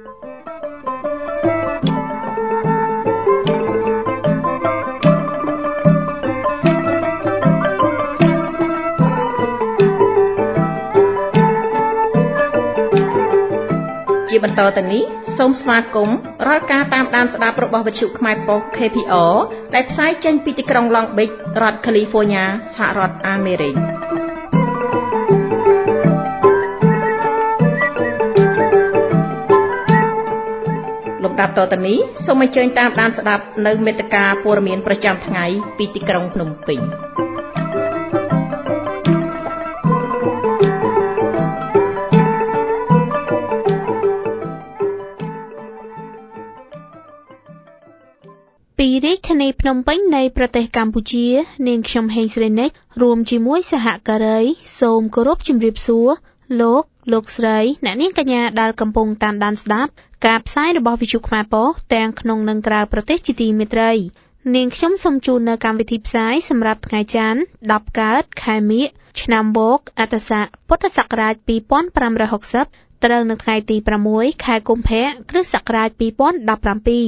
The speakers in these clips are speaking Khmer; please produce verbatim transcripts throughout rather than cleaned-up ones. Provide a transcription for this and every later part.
ជាបន្តទៅនេះសូមស្វាគមន៍រាល់ការតាមដានស្ដាប់របស់វិទ្យុខ្មែរប៉ុស្តិ៍ ខេ ភី អារ ដែលផ្សាយចេញពីទីក្រុង Long Beach រដ្ឋ California សហរដ្ឋអាមេរិកលំដាប់តទៅនេះសូមអញ្ជើញតាមដានស្ដាប់នៅមេត្តាព័ត៌មានប្រចាំថ្ងៃពីទីក្រុងភ្នំពេញពីរាជធានីភ្នំពេញនៃប្រទេសកម្ពុជានាងខ្ញុំហេងស្រីនិចរួមជាមួយសហការីសូមគោរពជម្រាបសួរលោកលោកស្រីអ្នកនាងកញ្ញាដែលកំពុងតាមដានស្ដាប់ការផ្សាយរបស់វិទ្យុខ្មែរប៉ុស្តិ៍ទាំងក្នុងនិងក្រៅប្រទេសជាទីមេត្រីនាងខ្ញុំសូមជូននៅកម្មវិធីផ្សាយសម្រាប់ថ្ងៃច័ន្ទដប់កើតខែមិញឆ្នាំវកអត្តស័កពុទ្ធសករាជពីរពាន់ប្រាំរយហកសិបត្រូវនៅថ្ងៃទីប្រាំមួយខែកុម្ភៈគ្រិស្តសករាជពីរពាន់ដប់ប្រាំពីរ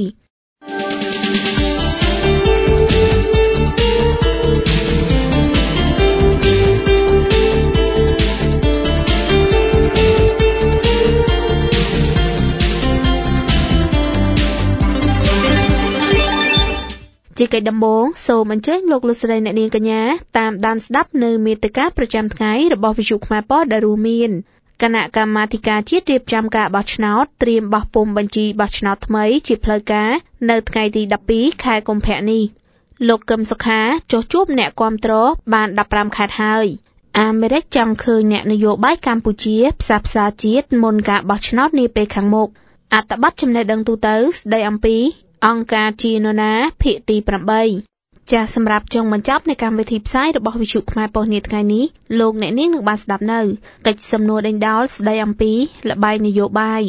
ជាកិច្ចដំបូងសូមអញ្ជើញលោកលោកស្រីអ្នកនាងកញ្ញាតាមដានស្ដាប់នៅមេត្តាប្រចាំថ្ងៃរបស់វិទ្យុខ្មែរប៉ុស្តិ៍ដែលរួមមានគណៈកម្មាធិការជាតិរៀបចំការបោះឆ្នោតត្រៀមបោះពុម្ពបញ្ជីបោះឆ្នោតថ្មីជាផ្លូវការនៅថ្ងៃទីដប់ពីរខែកុម្ភៈនេះលោកកឹមសុខាចុះជួបអ្នកគាំទ្របានដប់ប្រាំខេត្តហើយអាមេរិកចង់ឃើញអ្នកនយោបាយកម្ពុជាផ្សះផ្សាជាតិមុនការបោះឆ្នោតនាពេលខាងមុខអត្ថបទចំណេះដឹងទូទៅស្ដីអំពីអង្គការជានរណាភាគទីប្រាំបីចាសសម្រាប់ចុងបញ្ចប់នៃកម្មវិធីផ្សាយរបស់វិទ្យុខ្មែរប៉ុស្តិ៍នាថ្ងៃនេះលោកអ្នកនាងនឹងបានស្ដាប់នៅកិច្ចសំណួរដេញដោលស្ដីអំពីល្បែងនយោបាយ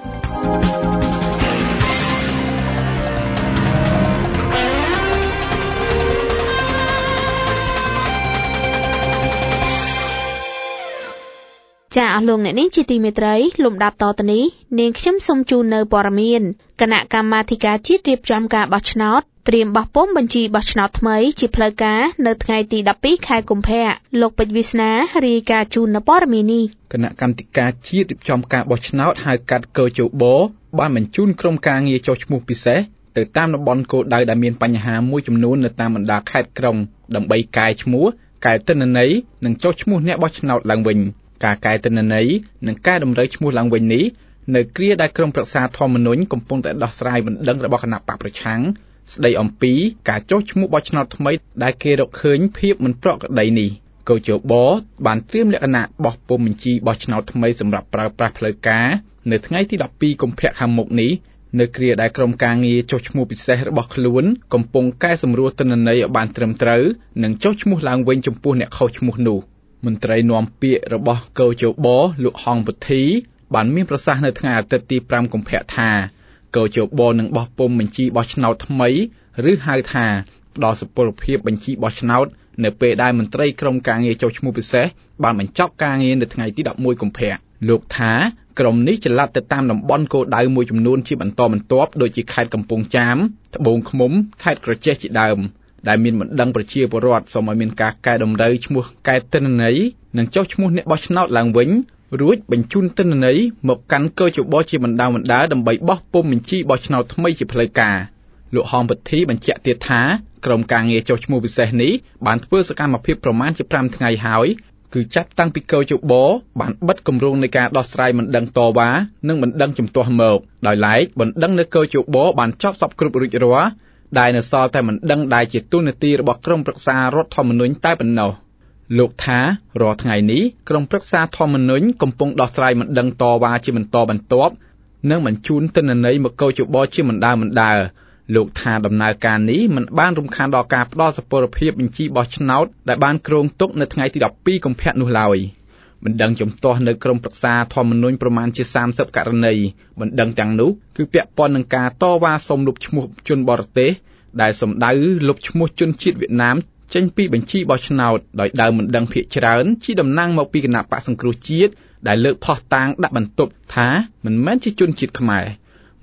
ចាអស់លោកអ្នកនាងជាទីមេត្រីលំដាប់តទៅនេះនាងខ្ញុំសូមជូននៅព័ត៌មានគណៈកម្មាធិការជាតិរៀបចំការបោះឆ្នោតត្រៀមបោះពុម្ពបញ្ជីបោះឆ្នោតថ្មីជាផ្លូវការនៅថ្ងៃទីដប់ពីរខែកុម្ភៈលោកពេជ្រវាសនារាយការណ៍ជូននៅព័ត៌មាននេះគណៈកម្មាធិការជាតិរៀបចំការបោះឆ្នោតហៅកាត់កោជបបានបញ្ជូនក្រុមការងារចុះឈ្មោះពិសេសទៅតាមតំបន់គោលដៅដែលមានបញ្ហាមួយចំនួននៅតាមបណ្ដាខេត្តក្រុងដើម្បីកែឈ្មោះកែទិន្នន័យនិងចុះឈ្មោះអ្នកបោះឆ្នោតឡើងវិញការកែទិន្នន័យនិងការតម្រូវឈ្មោះឡើងវិញនេះនៅគ្រាដែលក្រុមប្រឹក្សាធម្មនុញ្ញកំពុងតែដោះស្រាយបណ្ដឹងរបស់គណៈបកប្រឆាំងស្ដីអំពីការចុះឈ្មោះបោះឆ្នោតថ្មីដែលគេរកឃើញភាពមិនប្រក្រតីនេះកោជបបានត្រៀមលក្ខណៈបោះពុម្ពបញ្ជីបោះឆ្នោតថ្មីសម្រាប់ប្រើប្រាស់ផ្លូវការនៅថ្ងៃទីដប់ពីរកុម្ភៈខាងមុខនេះនៅគ្រាដែលក្រុមការងារចុះឈ្មោះពិសេសរបស់ខ្លួនកំពុងកែសម្រួលទិន្នន័យឲ្យបានត្រឹមត្រូវនិងចុះឈ្មោះឡើងវិញចំពោះអ្នកខុសឈ្មោះនោះមន្ត្រីនាំពាក្យរបស់កោជបលោកហងវុធីបានមានប្រសាសន៍នៅថ្ងៃអាទិត្យទីប្រាំកុម្ភៈថាកោជបនឹងបោះពុម្ពបញ្ជីបោះឆ្នោតថ្មីឬហៅថាផ្ដល់សុពលភាពបញ្ជីបោះឆ្នោតនៅពេលដែលមន្ត្រីក្រុមការងារចុះឈ្មោះពិសេសបានបញ្ចប់ការងារនៅថ្ងៃទីដប់មួយកុម្ភៈលោកថាក្រុមនេះចល័តទៅតាមតំបន់គោលដៅមួយចំនួនជាបន្តបន្ទាប់ដូចជាខេត្តកំពង់ចាមត្បូងឃ្មុំខេត្តក្រចេះជាដើមដែលមានបណ្ដឹងប្រជាពលរដ្ឋសូមឲ្យមានការកែតម្រូវឈ្មោះកែទិន្នន័យនិងចុះឈ្មោះអ្នកបោះឆ្នោតឡើងវិញរួចបញ្ជូនទិន្នន័យមកកាន់កោជបជាបណ្ដាបណ្ដាដើម្បីបោះពុម្ពបញ្ជីបោះឆ្នោតថ្មីជាផ្លូវការលោកហងពិធីបញ្ជាក់ទៀតថាក្រុមការងារចុះឈ្មោះពិសេសនេះបានធ្វើសកម្មភាពប្រមាណជាប្រាំថ្ងៃហើយគឺចាប់តាំងពីកោជបបានបិទគម្រោងនៃការដោះស្រាយបណ្ដឹងតវ៉ានិងបណ្ដឹងជំទាស់មកដោយឡែកបណ្ដឹងនៅកោជបបានចប់សពគ្រប់រួចរាល់ដែលនៅសល់តែមិនដឹងដែលជាទូនាទីរបស់ក្រុមប្រឹក្សារដ្ឋធម្មនុញ្ញតែប៉ុណ្ណោះលោកថារាល់ថ្ងៃនេះក្រុមប្រឹក្សាធម្មនុញ្ញកំពុងដោះស្រាយមិនដឹងតវ៉ាជាបន្តបន្ទាប់និងបញ្ជូនទិន្នន័យមកកោជបជាមិនដើរមិនដើរលោកថាដំណើរការនេះមិនបានរំខានដល់ការផ្ដល់សុពលភាពបញ្ជីបោះឆ្នោតដែលបានគ្រោងទុកនៅថ្ងៃទីដប់ពីរកុម្ភៈនោះឡើយបណ្ដឹងជំទាស់នៅក្រុមប្រឹក្សាធម្មនុញ្ញប្រមាណជាសាមសិបករណីបណ្ដឹងទាំងនោះគឺពាក់ព័ន្ធនឹងការតវ៉ាសុំលុបឈ្មោះជនបរទេសដែលសម្ដៅលុបឈ្មោះជនជាតិវៀតណាមចេញពីបញ្ជីបោះឆ្នោតដោយដើមមិនដឹងភាគច្រើនជាតំណាងមកពីគណៈបក្សសង្គ្រោះជាតិដែលលើកផុសតាងដាក់បន្ទប់ថាមិនមែនជាជនជាតិខ្មែរ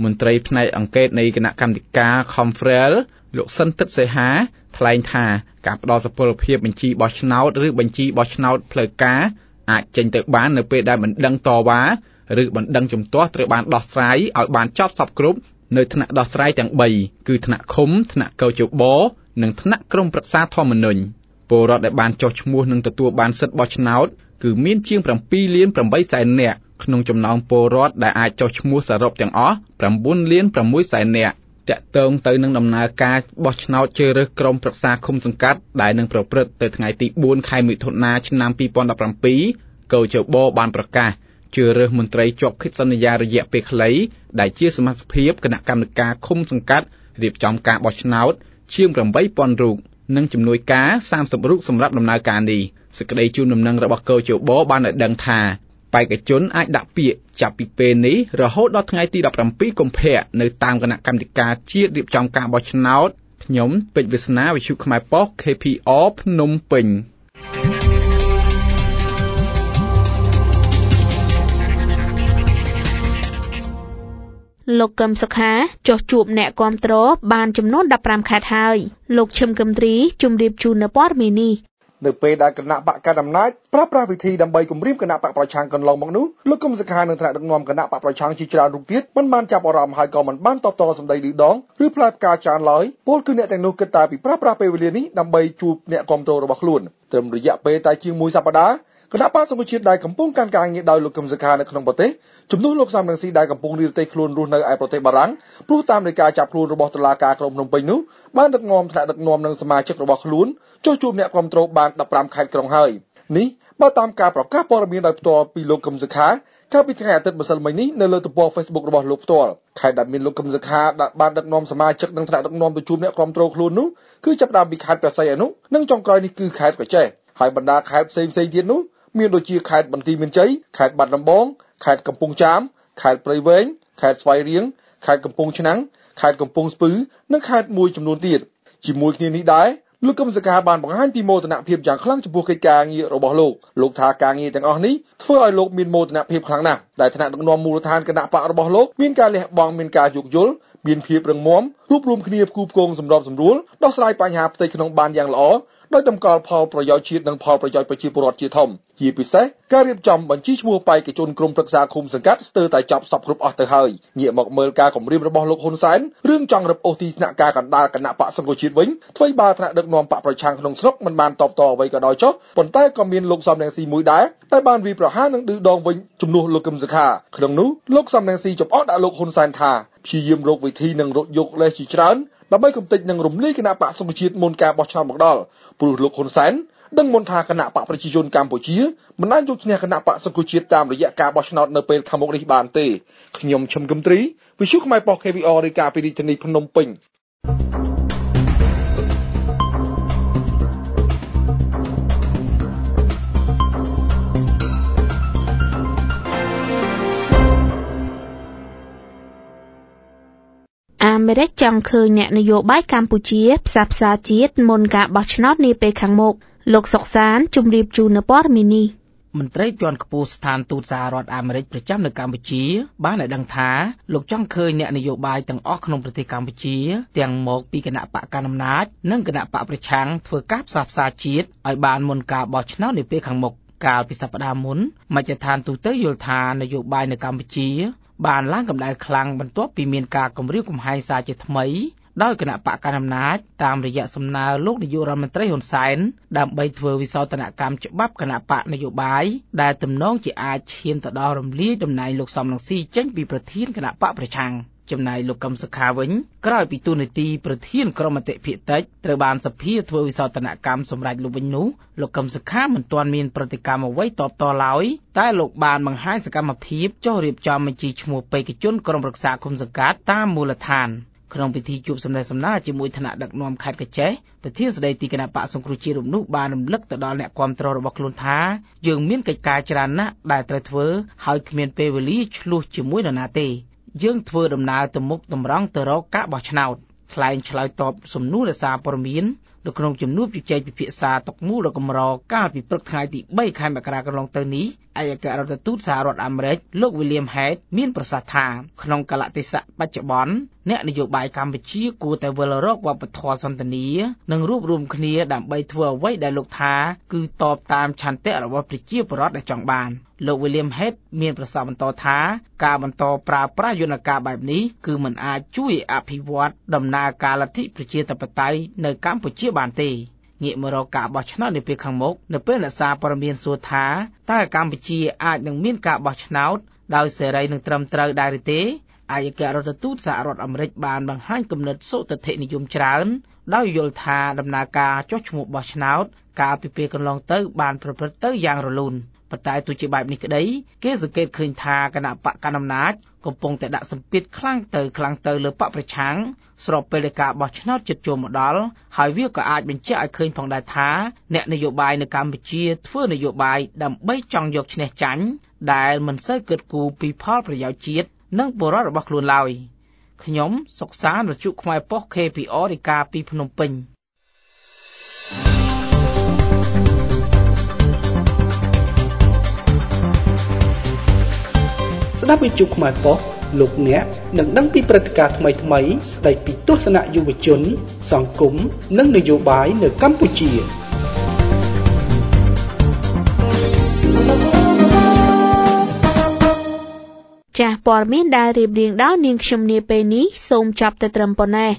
មន្ត្រីផ្នែកអង្កេតនៃគណៈកម្មាធិការ Confrel លោកសិនទិតសេហាថ្លែងថាការផ្ដល់សុពលភាពបញ្ជីបោះឆ្នោតឬបញ្ជីបោះឆ្នោតផ្លូវការអាចចេញទៅបាននៅពេលដែលបណ្ដឹងតវ៉ាឬបណ្ដឹងជំទាស់ត្រូវបានដោះស្រាយឲ្យបានចប់សពគ្រប់នៅថ្នាក់ដោះស្រាយទាំងបីគឺថ្នាក់ឃុំថ្នាក់កោជបនិងថ្នាក់ក្រុមប្រឹក្សាធម្មនុញ្ញពលរដ្ឋដែលបានចុះឈ្មោះនិងទទួលបានសិទ្ធិបោះឆ្នោតគឺមានជាង7លាន8សែននាក់ក្នុងចំណោមពលរដ្ឋដែលអាចចុះឈ្មោះសរុបទាំងអស់9លាន6សែននាក់តាក់ទងទៅនឹងដំណើរការបោះឆ្នោតជ្រើសរើសក្រុមប្រឹក្សាឃុំសង្កាត់ដែលនឹងប្រព្រឹត្តទៅថ្ងៃទី4ខែមិថុនាឆ្នាំ2017កោជបបានប្រកាសជ្រើសរើសមន្ត្រីជាប់កិច្ចសន្យារយៈពេលខ្លីដែលជាសមាជិកគណៈកម្មការឃុំសង្កាត់រៀបចំការបោះឆ្នោតជាង8,000រូបនិងជំនួយការ30រូបសម្រាប់ដំណើរការនេះសេចក្តីជូនដំណឹងរបស់កោជបបានឲ្យដឹងថាបេក្ខជនអាចដាក់ពាក្យចាប់ពីពេលនេះរហូតដល់ថ្ងៃទី17កុម្ភៈនៅតាមគណៈកម្មាធិការជាតិរៀបចំការបោះឆ្នោតខ្ញុំពេជ្រវាសនាវិទ្យុខ្មែរប៉ុស្តិ៍ ខេ ភី អារ ភ្នំពេញលោកកឹមសុខាចុះជួបអ្នកគាំទ្របានចំនួន15ខេត្តហើយលោកឈឹមគឹមទ្រីជម្រាបជូននៅព័ត៌មាននេះនៅពេលដែលគណៈបកកណ្ដាលអំណាចប្រើប្រាស់វិធីដើម្បីគំរាមគណៈបកប្រឆាំងកន្លងមកនោះលោកកឹមសុខានឹងថ្នាក់ដឹកនាំគណៈបកប្រឆាំងជាច្រើនរូបទៀតមិនបានចាប់អារម្មណ៍ហើយក៏មិនបានតបតសម្ដីឌឺដងឬផ្លែផ្កាច្រើនឡើយពលគឺអ្នកទាំងនោះគិតតែពីប្រើប្រាស់ពេលវេលានេះដើម្បីជួបអ្នកគាំទ្ររបស់ខ្លួនត្រឹមរយៈពេលតែជាងមួយសប្តាហ៍គណៈបកសង្គ្រោះជាតិដែលកំពុងកាន់ការងារដោយលោកកឹមសុខានៅក្នុងប្រទេសជំនួសលោកសំរងស៊ីដែលកំពុងរៀបទេខ្លួនរស់នៅឯប្រទេសបារាំងព្រោះតាមនៃការចាប់ខ្លួនរបស់តុលាការក្រុងភ្នំពេញនោះបានដឹកនាំថ្នាក់ដឹកនាំនិងសមាជិករបស់ខ្លួនចុះជួបអ្នកគាំទ្របាន15ខេត្តក្រុងហើយនេះបើតាមការប្រកាសព័ត៌មានដោយផ្ទាល់ពីលោកកឹមសុខាកាលពីថ្ងៃអាទិត្យម្សិលមិញនេះនៅលើទំព័រ Facebook របស់លោកផ្ទាល់ខេត្តដែលមានលោកកឹមសុខាបានដឹកនាំសមាជិកនិងថ្នាក់ដឹកនាំទៅជួបអ្នកគាំទ្រខ្លួននោះគឺចាប់ផ្ដើមពីខេត្តព្រះសីហនុនិងចុងក្រោយនេះគឺខេត្តកោះចេះហើយបណ្ដាខេត្តផ្សេងៗទៀតនោះមានដូចជាខេត្តបន្ទាយមានជ័យខេត្តបាត់ដំបងខេត្តកំពង់ចាមខេត្តព្រៃវែងខេត្តស្វាយរៀងខេត្តកំពង់ឆ្នាំងខេត្តកំពង់ស្ពឺនិងខេត្តមួយចំនួនទៀតជាមួយគ្នានេះដែរលោកកឹមសុខាបានបង្ហាញពីមោទនភាពយ៉ាងខ្លាំងចំពោះកិច្ចការងាររបស់លោកលោកថាការងារទាំងអស់នេះធ្វើឲ្យលោកមានមោទនភាពខ្លាំងណាស់ដែលថ្នាក់ដឹកនាំមូលដ្ឋានគណៈបករបស់លោកមានការលះបង់មានការយោគយល់មានភាពរឹងមាំរួបរวมគ្នាគូផ្គងសម្របសម្រួលដោះស្រាយបញ្ហាផ្ទៃក្នុងបានយ៉ាងល្អដោយតម្កល់ផលប្រយោជន៍ជាតិនិងផលប្រយោជន៍ប្រជាពលរដ្ឋជាធំជាពិសេសការរៀបចំបញ្ជីឈ្មោះបេក្ខជនក្រុមប្រឹក្សាឃុំសង្កាត់ស្ទើរតែចប់សពគ្រប់អស់ទៅហើយងាកមកមើលការគម្រាមរបស់លោកហ៊ុនសែនរឿងចង់រឹបអូសទីស្នាក់ការកណ្ដាលគណៈបកសង្គ្រោះជាតិវិញអ្វីបើថ្នាក់ដឹកនាំបកប្រឆាំងក្នុងស្រុកមិនបានតបតអ្វីក៏ដោយចុះប៉ុន្តែក៏មានលោកសំរងស៊ីមួយដែរតែបានវាយប្រហារនឹងឌឺដងវិញជំនួសលោកកឹមសុខាក្នុងនោះលោកសំរងស៊ីចំអកដាក់លោកហ៊ុនសែនថាព្យាយាមរកវិធីនិងរកយកលេសជាច្រើនដើម្បីកំទេចនិងរំលាយគណៈបកសង្គ្រោះជាតិមុនការបោះឆ្នោតមកដល់ព្រោះលោកហ៊ុនសែនដឹងមុនថាគណៈបកប្រជាជនកម្ពុជាមិនអាចយកឈ្នះគណៈបកសង្គ្រោះជាតិតាមរយៈការបោះឆ្នោតនៅពេលខាងមុខនេះបានទេខ្ញុំឈឹមគឹមទ្រីវិទ្យុខ្មែរប៉ុស្តិ៍ ខេ វី អារ រាយការណ៍ពីរាជធានីភ្នំពេញអាមេរិកចង់ឃើញអ្នកនយោបាយកម្ពុជាផ្សះផ្សាជាតិមុនការបោះឆ្នោតនាពេលខាងមុខលោកសុកសានជម្រាបជូននៅព័ត៌មាននេះមន្ត្រីជាន់ខ្ពស់ស្ថានទូតសហរដ្ឋអាមេរិកប្រចាំនៅកម្ពុជាបានឲ្យដឹងថាលោកចង់ឃើញអ្នកនយោបាយទាំងអស់ក្នុងប្រទេសកម្ពុជាទាំងមកពីគណៈបកកណ្ដាលអំណាចនិងគណៈបកប្រឆាំងធ្វើការផ្សះផ្សាជាតិឲ្យបានមុនការបោះឆ្នោតនាពេលខាងមុខកាលពីសប្តាហ៍មុនមជ្ឈដ្ឋានទូតយល់ថានយោបាយនៅកម្ពុជាបានឡើងកម្ដៅខ្លាំងបន្ទាប់ពីមានការគំរាមកំហែងសារជាថ្មីដោយគណៈបកកណ្ដាលអំណាចតាមរយៈសំណើលោកនាយករដ្ឋមន្ត្រីហ៊ុនសែនដើម្បីធ្វើវិសោធនកម្មច្បាប់គណៈបកនយោបាយដែលទំនងជាអាចឈានទៅដល់រំលាយតំណែងលោកសំរងស៊ីចេញពីប្រធានគណៈបកប្រឆាំងចំណែកលោកកឹមសុខាវិញក្រោយពីតួនាទីប្រធានក្រុមមតិភាគតិចត្រូវបានសភាធ្វើវិសោធនកម្មសម្រាប់លោកវិញនោះលោកកឹមសុខាមិនទាន់មានប្រតិកម្មអ្វីតបតឡើយតែលោកបានបង្ហាញសកម្មភាពចុះរៀបចំបញ្ជីឈ្មោះបេក្ខជនក្រុមប្រឹក្សាឃុំសង្កាត់តាមមូលដ្ឋានក្នុងពិធីជួបសម្ដែងសម្ដារជាមួយថ្នាក់ដឹកនាំខេត្តកោះចេះប្រធានស្ដីទីគណៈបកសង្គ្រោះជាតិរូបនោះបានរំលឹកទៅដល់អ្នកគាំទ្ររបស់ខ្លួនថាយើងមានកិច្ចការច្រើនណាស់ដែលត្រូវធ្វើហើយគ្មានពេលវេលាឆ្លោះជាមួយនរណាទេយើងធ្វើដំណើរទៅមុខតម្រង់ទៅរកការបោះឆ្នោតថ្លែងឆ្លើយតបសំណួរនៃសារព័ត៌មាននៅក្នុងជំនួបជជែកពិភាក្សាតុមូលដ៏កម្រកាលពីព្រឹកថ្ងៃទីបីខែមករាកន្លងទៅនេះឯកអគ្គរដ្ឋទូតសហរដ្ឋអាមេរិកលោក William Hague មានប្រសាសន៍ថាក្នុងកាលៈទេសៈបច្ចុប្បន្នអ្នកនយោបាយកម្ពុជាគួរតែវិលរកវប្បធម៌សន្តិនិកនិងរួបរวมគ្នាដើម្បីធ្វើអ្វីដែលលោកថាគឺតបតាមឆន្ទៈរបស់ប្រជាពលរដ្ឋដែលចង់បានលោក William Hague មានប្រសាសន៍បន្តថាការបន្តប្រើប្រាស់យន្តការបែបនេះគឺមិនអាចជួយអភិវឌ្ឍដំណើរការលទ្ធិប្រជាធិបតេយ្យនៅកម្ពុជាបានទេងាកមករកការបោះឆ្នោតនាពេលខាងមុខនៅពេលអ្នកសារព័ត៌មានសួរថាតើកម្ពុជាអាចនឹងមានការបោះឆ្នោតដោយសេរីនិងត្រឹមត្រូវដែរឬទេឯកអគ្គរដ្ឋទូតសហរដ្ឋអាមេរិកបានបង្ហាញគំនិតសុទិដ្ឋិនិយមច្រើនដោយយល់ថាដំណើរការចុះឈ្មោះបោះឆ្នោតកាលពីពេលកន្លងទៅបានប្រព្រឹត្តទៅយ៉ាងរលូនប៉ុន្តែទោះជាបែបនេះក្តីគេសង្កេតឃើញថាគណៈបកកណ្ដាលអំណាចកំពុងតែដាក់សម្ពាធខ្លាំងទៅខ្លាំងទៅលើបកប្រឆាំងស្របពេលដែលការបោះឆ្នោតជិតចូលមកដល់ហើយវាក៏អាចបញ្ជាក់ឲ្យឃើញផងដែរថាអ្នកនយោបាយនៅកម្ពុជាធ្វើនយោបាយដើម្បីចង់យកឈ្នះចាញ់ដែលមិនសូវគិតគូរពីផលប្រយោជន៍ជាតិនិងពលរដ្ឋរបស់ខ្លួនឡើយខ្ញុំសុកសានរជុខ្មែរប៉ុស្តិ៍ K P R រាយការណ៍ពីភ្នំពេញស្ដាប់វិទ្យុខ្មែរប៉ុស្តិ៍លោកអ្នកនឹងដឹងពីព្រឹត្តិការណ៍ថ្មីៗស្ដីពីទស្សនៈយុវជនសង្គមនិងនយោបាយនៅកម្ពុជាចាស់ព័ត៌មានដែលរៀបរៀងដោយនាងខ្ញុំនាពេលនេះសូមចាប់តែត្រឹមប៉ុណ្ណេះ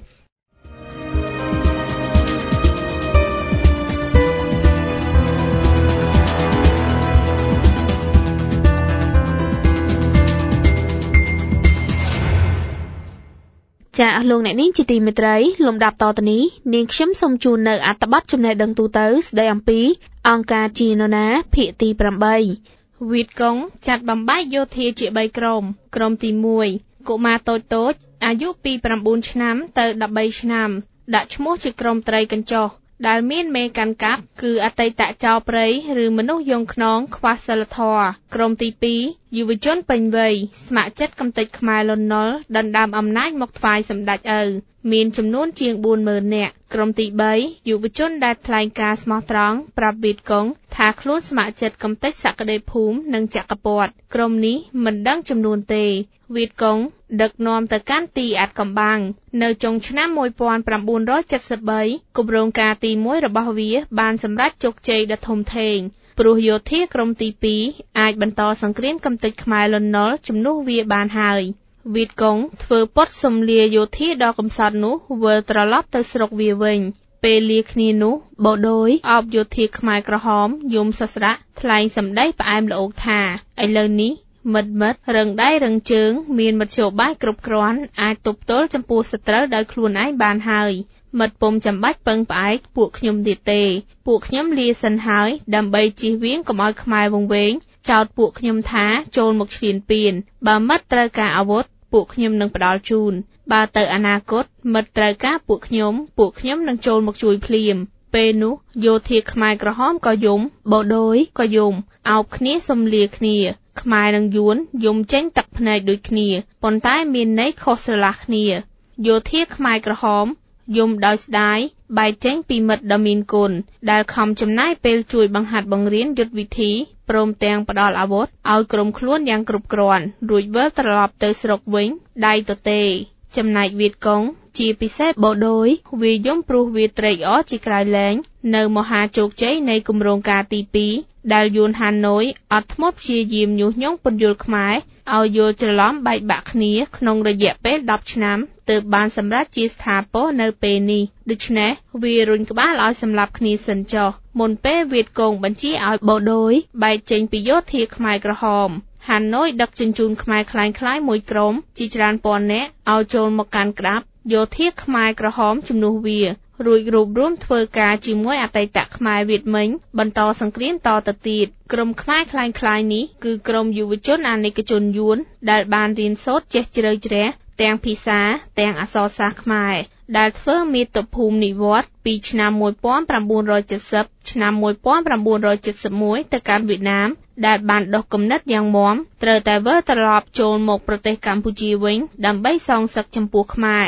ចាអស់លោកអ្នកនាងជាទីមេត្រីលំដាប់តទៅនេះនាងខ្ញុំសូមជូននៅអត្ថបទចំណេះដឹងទូទៅស្ដីអំពីអង្គការជីណូណាភាគទីប្រាំវៀតកុងចាត់បំបែកយោធាជាបីក្រុមក្រុមទីមួយកុមារតូចតូចអាយុពីប្រាំបួនឆ្នាំទៅដប់បីឆ្នាំដាក់ឈ្មោះជាក្រុមត្រីកញ្ចុះដែលមានមេកាន់កាប់គឺអតីតចៅព្រៃឬមនុស្សយងខ្នងខ្វះសិលធម៌ក្រុមទីពីរយុវជនពេញវ័យស្ម័គ្រចិត្តកំទេចខ្មែរលន់នល់ដណ្ដើមអំណាចមកថ្វាយសម្ដេចឪមានចំនួនជាងបួនម៉ឺននាក់ក្រុមទីបីយុវជនដែលថ្លែងការស្មោះត្រង់ប្រាប់វៀតកុងថាខ្លួនស្ម័គ្រចិត្តកំទេចសក្តិភូមិនិងចក្រពត្តិក្រុមនេះមិនដឹងចំនួនទេវៀតកុងដឹកនាំទៅកាន់ទីអាត់កំបាំងនៅចុងឆ្នាំmột nghìn chín trăm bảy mươi baគម្រោងការទីមួយរបស់វាបានសម្រេចជោគជ័យដ៏ធំធេងព្រោះយោធាក្រុមទីពីរអាចបន្តសង្គ្រាមកំទេចខ្មែរលន់នល់ជំនួសវាបានហើយវៀតកុងធ្វើពត់សំលាយោធាដ៏កំសត់នោះវិលត្រឡប់ទៅស្រុកវាវិញពេលលាគ្នានោះបូដូចអបយោធាខ្មែរក្រហមយមសស្រាក់ថ្លែងសម្ដីផ្អែមល្អូកថាឥឡូវនេះមិត្តមិត្តរឹងដៃរឹងជើងមានមធ្យោបាយគ្រប់គ្រាន់អាចទប់ទល់ចំពោះសត្រូវដោយខ្លួនឯងបានហើយមិត្តពុំចាំបាច់ពឹងផ្អែកពួកខ្ញុំទៀតទេពួកខ្ញុំលាសិនហើយដើម្បីជៀសវាងកុំឲ្យខ្មែរវង្វេងចោទពួកខ្ញុំថាចូលមកឈ្លានពានបើមិត្តត្រូវការអាវុធពួកខ្ញុំនឹងផ្ដល់ជូនបើទៅអនាគតមិត្តត្រូវការពួកខ្ញុំពួកខ្ញុំនឹងចូលមកជួយភ្លាមពេលនោះយោធាខ្មែរក្រហមក៏យំបូដូចក៏យំអោបគ្នាសំលាគ្នាខ្មែរនិងយួនយំចេញទឹកភ្នែកដូចគ្នាប៉ុន្តែមានន័យខុសស្រឡះគ្នាយោធាខ្មែរក្រហមយំដោយស្ដាយបែកចេញពីមិត្តដ៏មានគុណដែលខំចំណាយពេលជួយបង្ហាត់បង្រៀនយុទ្ធវិធីព្រមទាំងផ្ដល់អាវុធឲ្យក្រុមខ្លួនយ៉ាងគ្រប់គ្រាន់រួចវិលត្រឡប់ទៅស្រុកវិញដៃទទេចំណែកវៀតកុងជាពិសេសបូដូចវាយំព្រោះវាត្រេកអរជាក្រៃលែងនៅមហាជោគជ័យនៃគម្រោងការទីពីរដែលយួនហាណូយអត់ធ្មត់ព្យាយាមញុះញង់ពន្យល់ខ្មែរឲ្យយល់ច្រឡំបែកបាក់គ្នាក្នុងរយៈពេលដប់ឆ្នាំទើបបានសម្រេចជាស្ថាពរនៅពេលនេះដូច្នេះវារុញក្បាលឲ្យសម្លាប់គ្នាសិនចុះមុនពេលវៀតកុងបញ្ជាឲ្យបូដូចបែកចេញពីយោធាខ្មែរក្រហមហាណូយដឹកជញ្ជូនខ្មែរคล้ายៗមួយក្រុមជាច្រើនពាន់នាក់ឲ្យចូលមកកាន់ក្តាប់យោធាខ្មែរក្រហមជំនួសវារួចរួបរวมធ្វើការជាមួយអតីតខ្មែរវៀតមិញបន្តសង្គ្រាមតទៅទៀតក្រុមខ្មែរคล้ายៗនេះគឺក្រុមយុវជនអាណិកជនយួនដែលបានរៀនសូត្រចេះជ្រៅជ្រះទាំងភាសាទាំងអក្សរសាស្ត្រខ្មែរដែលធ្វើមាតុភូមិនិវត្តន៍ពីឆ្នាំmột nghìn chín trăm七mươiឆ្នាំmột nghìn chín trăm bảy mươi mốtទៅកាន់វៀតណាមដែលបានដុសគំនិតយ៉ាងមាំត្រូវតែវិលត្រឡប់ចូលមកប្រទេសកម្ពុជាវិញដើម្បីសងសឹកចំពោះខ្មែរ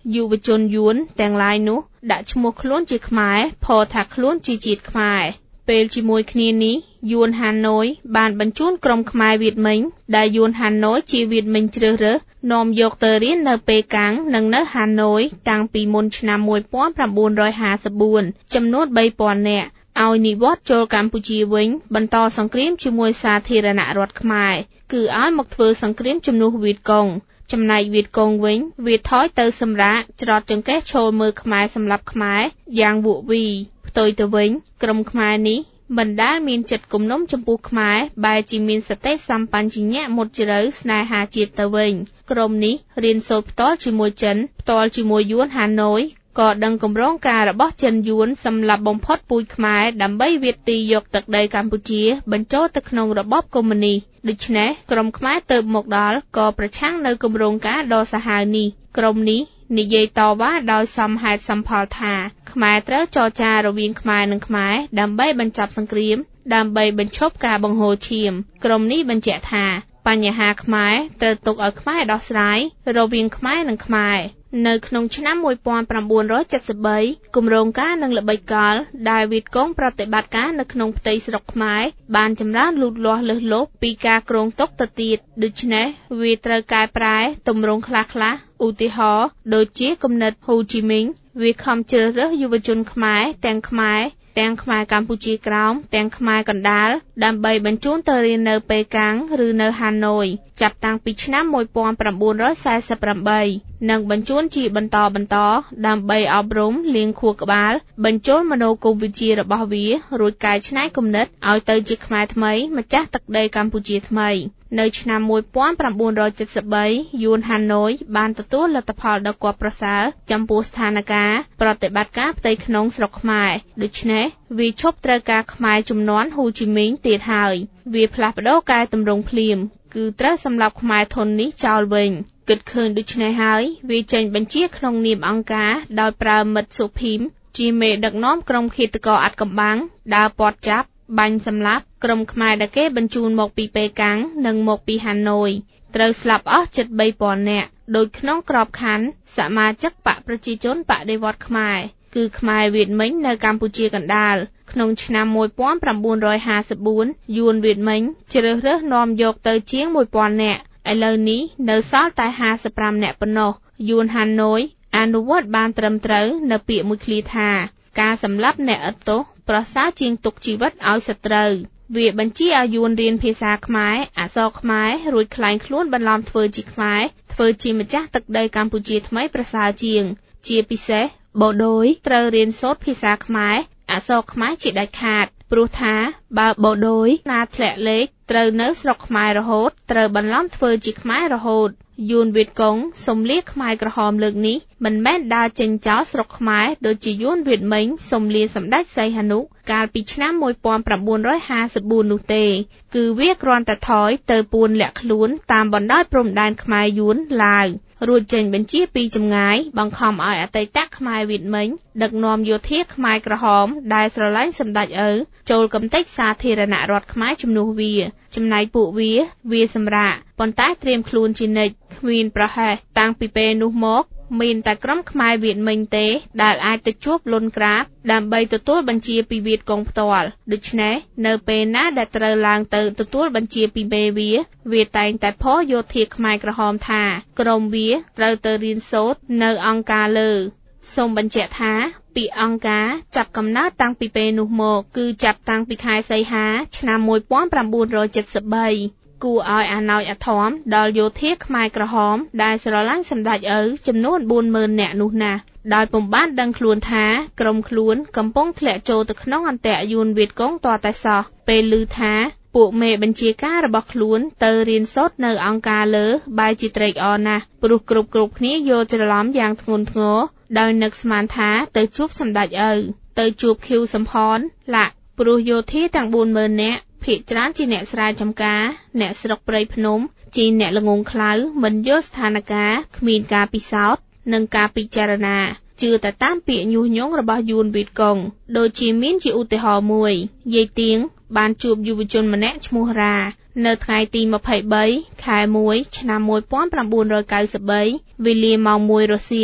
យុវជនយួនទាំងឡាយនោះដាក់ឈ្មោះខ្លួនជាខ្មែរផថាខ្លួនជាជាតិខ្មែរពេលជាមួយគ្នានេះយួនហាណូយបានបញ្ជូនក្រុមខ្មែរវៀតមិញដែលយួនហាណូយជាវៀតមិញជ្រើសរើសនាំយកទៅរៀននៅប៉េកាំងនិងនៅហាណូយតាំងពីមុនឆ្នាំmột nghìn chín trămห้าสิบสี่ចំនួនបីពាន់នាក់ឲ្យនិវត្តន៍ចូលកម្ពុជាវិញបន្តសង្គ្រាមជាមួយសាធារណរដ្ឋខ្មែរគឺឲ្យមកធ្វើសង្គ្រាមជំនួសវៀតកុងចំណែកវៀតកុងវិញវាថយទៅសម្រាកច្រត់ចង្កេះឈរមើលខ្មែរសម្លាប់ខ្មែរយ៉ាងវក់វីផ្ទុយទៅវិញក្រុមខ្មែរនេះមិនដែលមានចិត្តគំនុំចំពោះខ្មែរបែរជាមានសតិសម្បញ្ញៈមុតជ្រៅស្នេហាជាតិទៅវិញក្រុមនេះរៀនសូត្រផ្ទាល់ជាមួយចិនផ្ទាល់ជាមួយយួនហាណូយក៏ដឹងគម្រោងការរបស់ចិនយួនសម្រាប់បំផុតពូជខ្មែរដើម្បីវាទីយកទឹកដីកម្ពុជាបញ្ចូលទៅក្នុងរបបកុម្មុយនីសដូច្នេះក្រុមខ្មែរទៅមកដល់ក៏ប្រឆាំងនៅគម្រោងការដ៏សាហាវនេះក្រុមនេះនិយាយតវ៉ាដោយសមហេតុសមផលថាខ្មែរត្រូវចរចារវាងខ្មែរនិងខ្មែរដើម្បីបញ្ចប់សង្គ្រាមដើម្បីបញ្ឈប់ការបង្ហូរឈាមក្រុមនេះបញ្ជាក់ថាបញ្ហាខ្មែរត្រូវទុកឲ្យខ្មែរដោះស្រាយរវាងខ្មែរនិងខ្មែរនៅក្នុងឆ្នាំmột nghìn chín trăm七十三គម្រោងការនឹងល្បិចកលដែលវៀតកុងប្រតិបត្តិការនៅក្នុងផ្ទៃស្រុកខ្មែរបានចម្រើនលូតលាស់លើសលប់ពីការគ្រោងទុកទៅទៀតដូច្នេះវាត្រូវកែប្រែទម្រង់ខ្លះៗឧទាហរណ៍ដូចជាគំនិតហ៊ូជីមីញវាខំជ្រើសរើសយុវជនខ្មែរទាំងខ្មែរទាំងខ្មែរកម្ពុជាក្រោមទាំងខ្មែរកណ្ដាលដើម្បីបញ្ជូនទៅរៀននៅប៉េកាំងឬនៅហាណូយចាប់តាំងពីឆ្នាំmột nghìn chín trăm bốn mươi támនិងបញ្ជូនជាបន្តបន្តដើម្បីអប់រំលាងខួរក្បាលបញ្ចូលមនោគមវិជ្ជារបស់វារួចកែច្នៃគំនិតឲ្យទៅជាខ្មែរថ្មីម្ចាស់ទឹកដីកម្ពុជាថ្មីនៅឆ្នាំmột nghìn chín trăm七十三យួនហាណូយបានទទួលលទ្ធផលដ៏គាប់ប្រសើរចំពោះស្ថានភាពប្រតិបត្តិការផ្ទៃក្នុងស្រុកខ្មែរដូច្នេះវាឈប់ត្រូវការខ្មែរជំនាន់ហ៊ូជីមីញទៀតហើយវាផ្លាស់ប្ដូរកែតម្រង់ភ្លាមគឺត្រូវសម្លាប់ខ្មែរធននេះចោលវិញគិតឃើញដូច្នេះហើយវាចេញបញ្ជាក្នុងនាមអង្គការដោយប្រើមិត្តសុភីមជាមេដឹកនាំក្រុមឃាតករអាត់កំបាំងដើរពាត់ចាប់បាញ់សម្លាប់ក្រុមខ្មែរដែលគេបញ្ជូនមកពីប៉េកាំងនិងមកពីហាណូយត្រូវស្លាប់អស់ជិតបីពាន់នាក់ដោយក្នុងក្របខ័ណ្ឌសមាជិកបកប្រជាជនបដិវត្តន៍ខ្មែរគឺខ្មែរវៀតមិញនៅកម្ពុជាកណ្ដាលក្នុងឆ្នាំmột nghìn chín trămห้าสิบสี่យួនវៀតមិញជ្រើសរើសនាំយកទៅជាងមួយពាន់នាក់ឥឡូវនេះនៅសល់តែห้าสิบห้าនាក់ប៉ុណ្ណោះយួនហាណូយអនុវត្តបានត្រឹមត្រូវនៅពាក្យមួយឃ្លាថាការសម្លាប់អ្នកឥតទោសប្រសើរជាងទុកជីវិតឲ្យសត្រូវវាបញ្ជាឲ្យយួនរៀនភាសាខ្មែរអក្សរខ្មែររួចក្លែងខ្លួនបន្លំធ្វើជាខ្មែរធ្វើជាម្ចាស់ទឹកដីកម្ពុជាថ្មីប្រសើរជាងជាពិសេសបូដូយត្រូវរៀនសូត្រភាសាខ្មែរអក្សរខ្មែរជាដាច់ខាតព្រោះថាបើបូដូយណាធ្លាក់លេខត្រូវនៅស្រុកខ្មែររហូតត្រូវបន្លំធ្វើជាខ្មែររហូតយួនវៀតកុងសំលៀកខ្មែរក្រហមលើកនេះមិនមែនដើរចេញចោលស្រុកខ្មែរដូចជាយួនវៀតមិញសំលៀកសម្ដេចសីហនុកាលពីឆ្នាំmột nghìn chín trămห้าสิบสี่នោះទេគឺវាគ្រាន់តែថយទៅពួនលាក់ខ្លួនតាមបណ្ដោយព្រំដែនខ្មែរយួនឡាវរួចចេញបញ្ជាពីចម្ងាយបង្ខំឲ្យអតីតខ្មែរវៀតមិញដឹកនាំយោធាខ្មែរក្រហមដែលស្រឡាញ់សម្ដេចឪចូលកំទេចសាធារណរដ្ឋខ្មែរជំនួសវាចំណែកពួកវាវាសម្រាកប៉ុន្តែត្រៀមខ្លួនជានិច្ចគ្មានប្រហែសតាំងពីពេលនោះមកមានតែក្រុមខ្មែរវៀតមិញទេដែលអាចទៅជួបលុនក្រាបដើម្បីទទួលបញ្ជាពីវៀតកុងផ្ទាល់ដូច្នេះនៅពេលណាដែលត្រូវឡើងទៅទទួលបញ្ជាពីមេវាវាតែងតែផោយោធាខ្មែរក្រហមថាក្រុមវាត្រូវទៅរៀនសូត្រនៅអង្គការលើសូមបញ្ជាក់ថាពីអង្គការចាប់កំណើតតាំងពីពេលនោះមកគឺចាប់តាំងពីខែសីហាឆ្នាំmột nghìn chín trăm七十三គួរឲ្យអាណោចអាធមដល់យោធាខ្មែរក្រហមដែលស្រឡាញ់សម្ដេចឪចំនួនbốn mươiនាក់នោះណាស់ដោយពុំបានដឹងខ្លួនថាក្រុមខ្លួនកំពុងធ្លាក់ចូលទៅក្នុងអន្ទាក់យួនវៀតកុងតតែសោះពេលឮថាពួកមេបញ្ជាការរបស់ខ្លួនទៅរៀនសូត្រនៅអង្គការលើបែរជាត្រេកអរណាស់ព្រោះគ្រប់គ្រប់គ្នាយល់ច្រឡំយ៉ាងធ្ងន់ធ្ងរដោយនឹកស្មានថាទៅជួបសម្ដេចឪទៅជួបខៀវសំផនឡាក់ព្រោះយោធាទាំងbốn mươiនាក់ភាគច្រើនជាអ្នកស្រែចម្ការអ្នកស្រុកព្រៃភ្នំជាអ្នកល្ងងខ្លៅមិនយល់ស្ថានភាពគ្មានការពិសោធន៍និងការពិចារណាជឿតែតាមពាក្យញុះញង់របស់យួនវៀតកុងដូចជាមានជាឧទាហរណ៍មួយយាយទៀងបានជួបយុវជនម្នាក់ឈ្មោះរ៉ានៅថ្ងៃទីยี่สิบสามខែមួយឆ្នាំmột nghìn chín trăm chín mươi三វេលាម៉ោងមួយរសៀល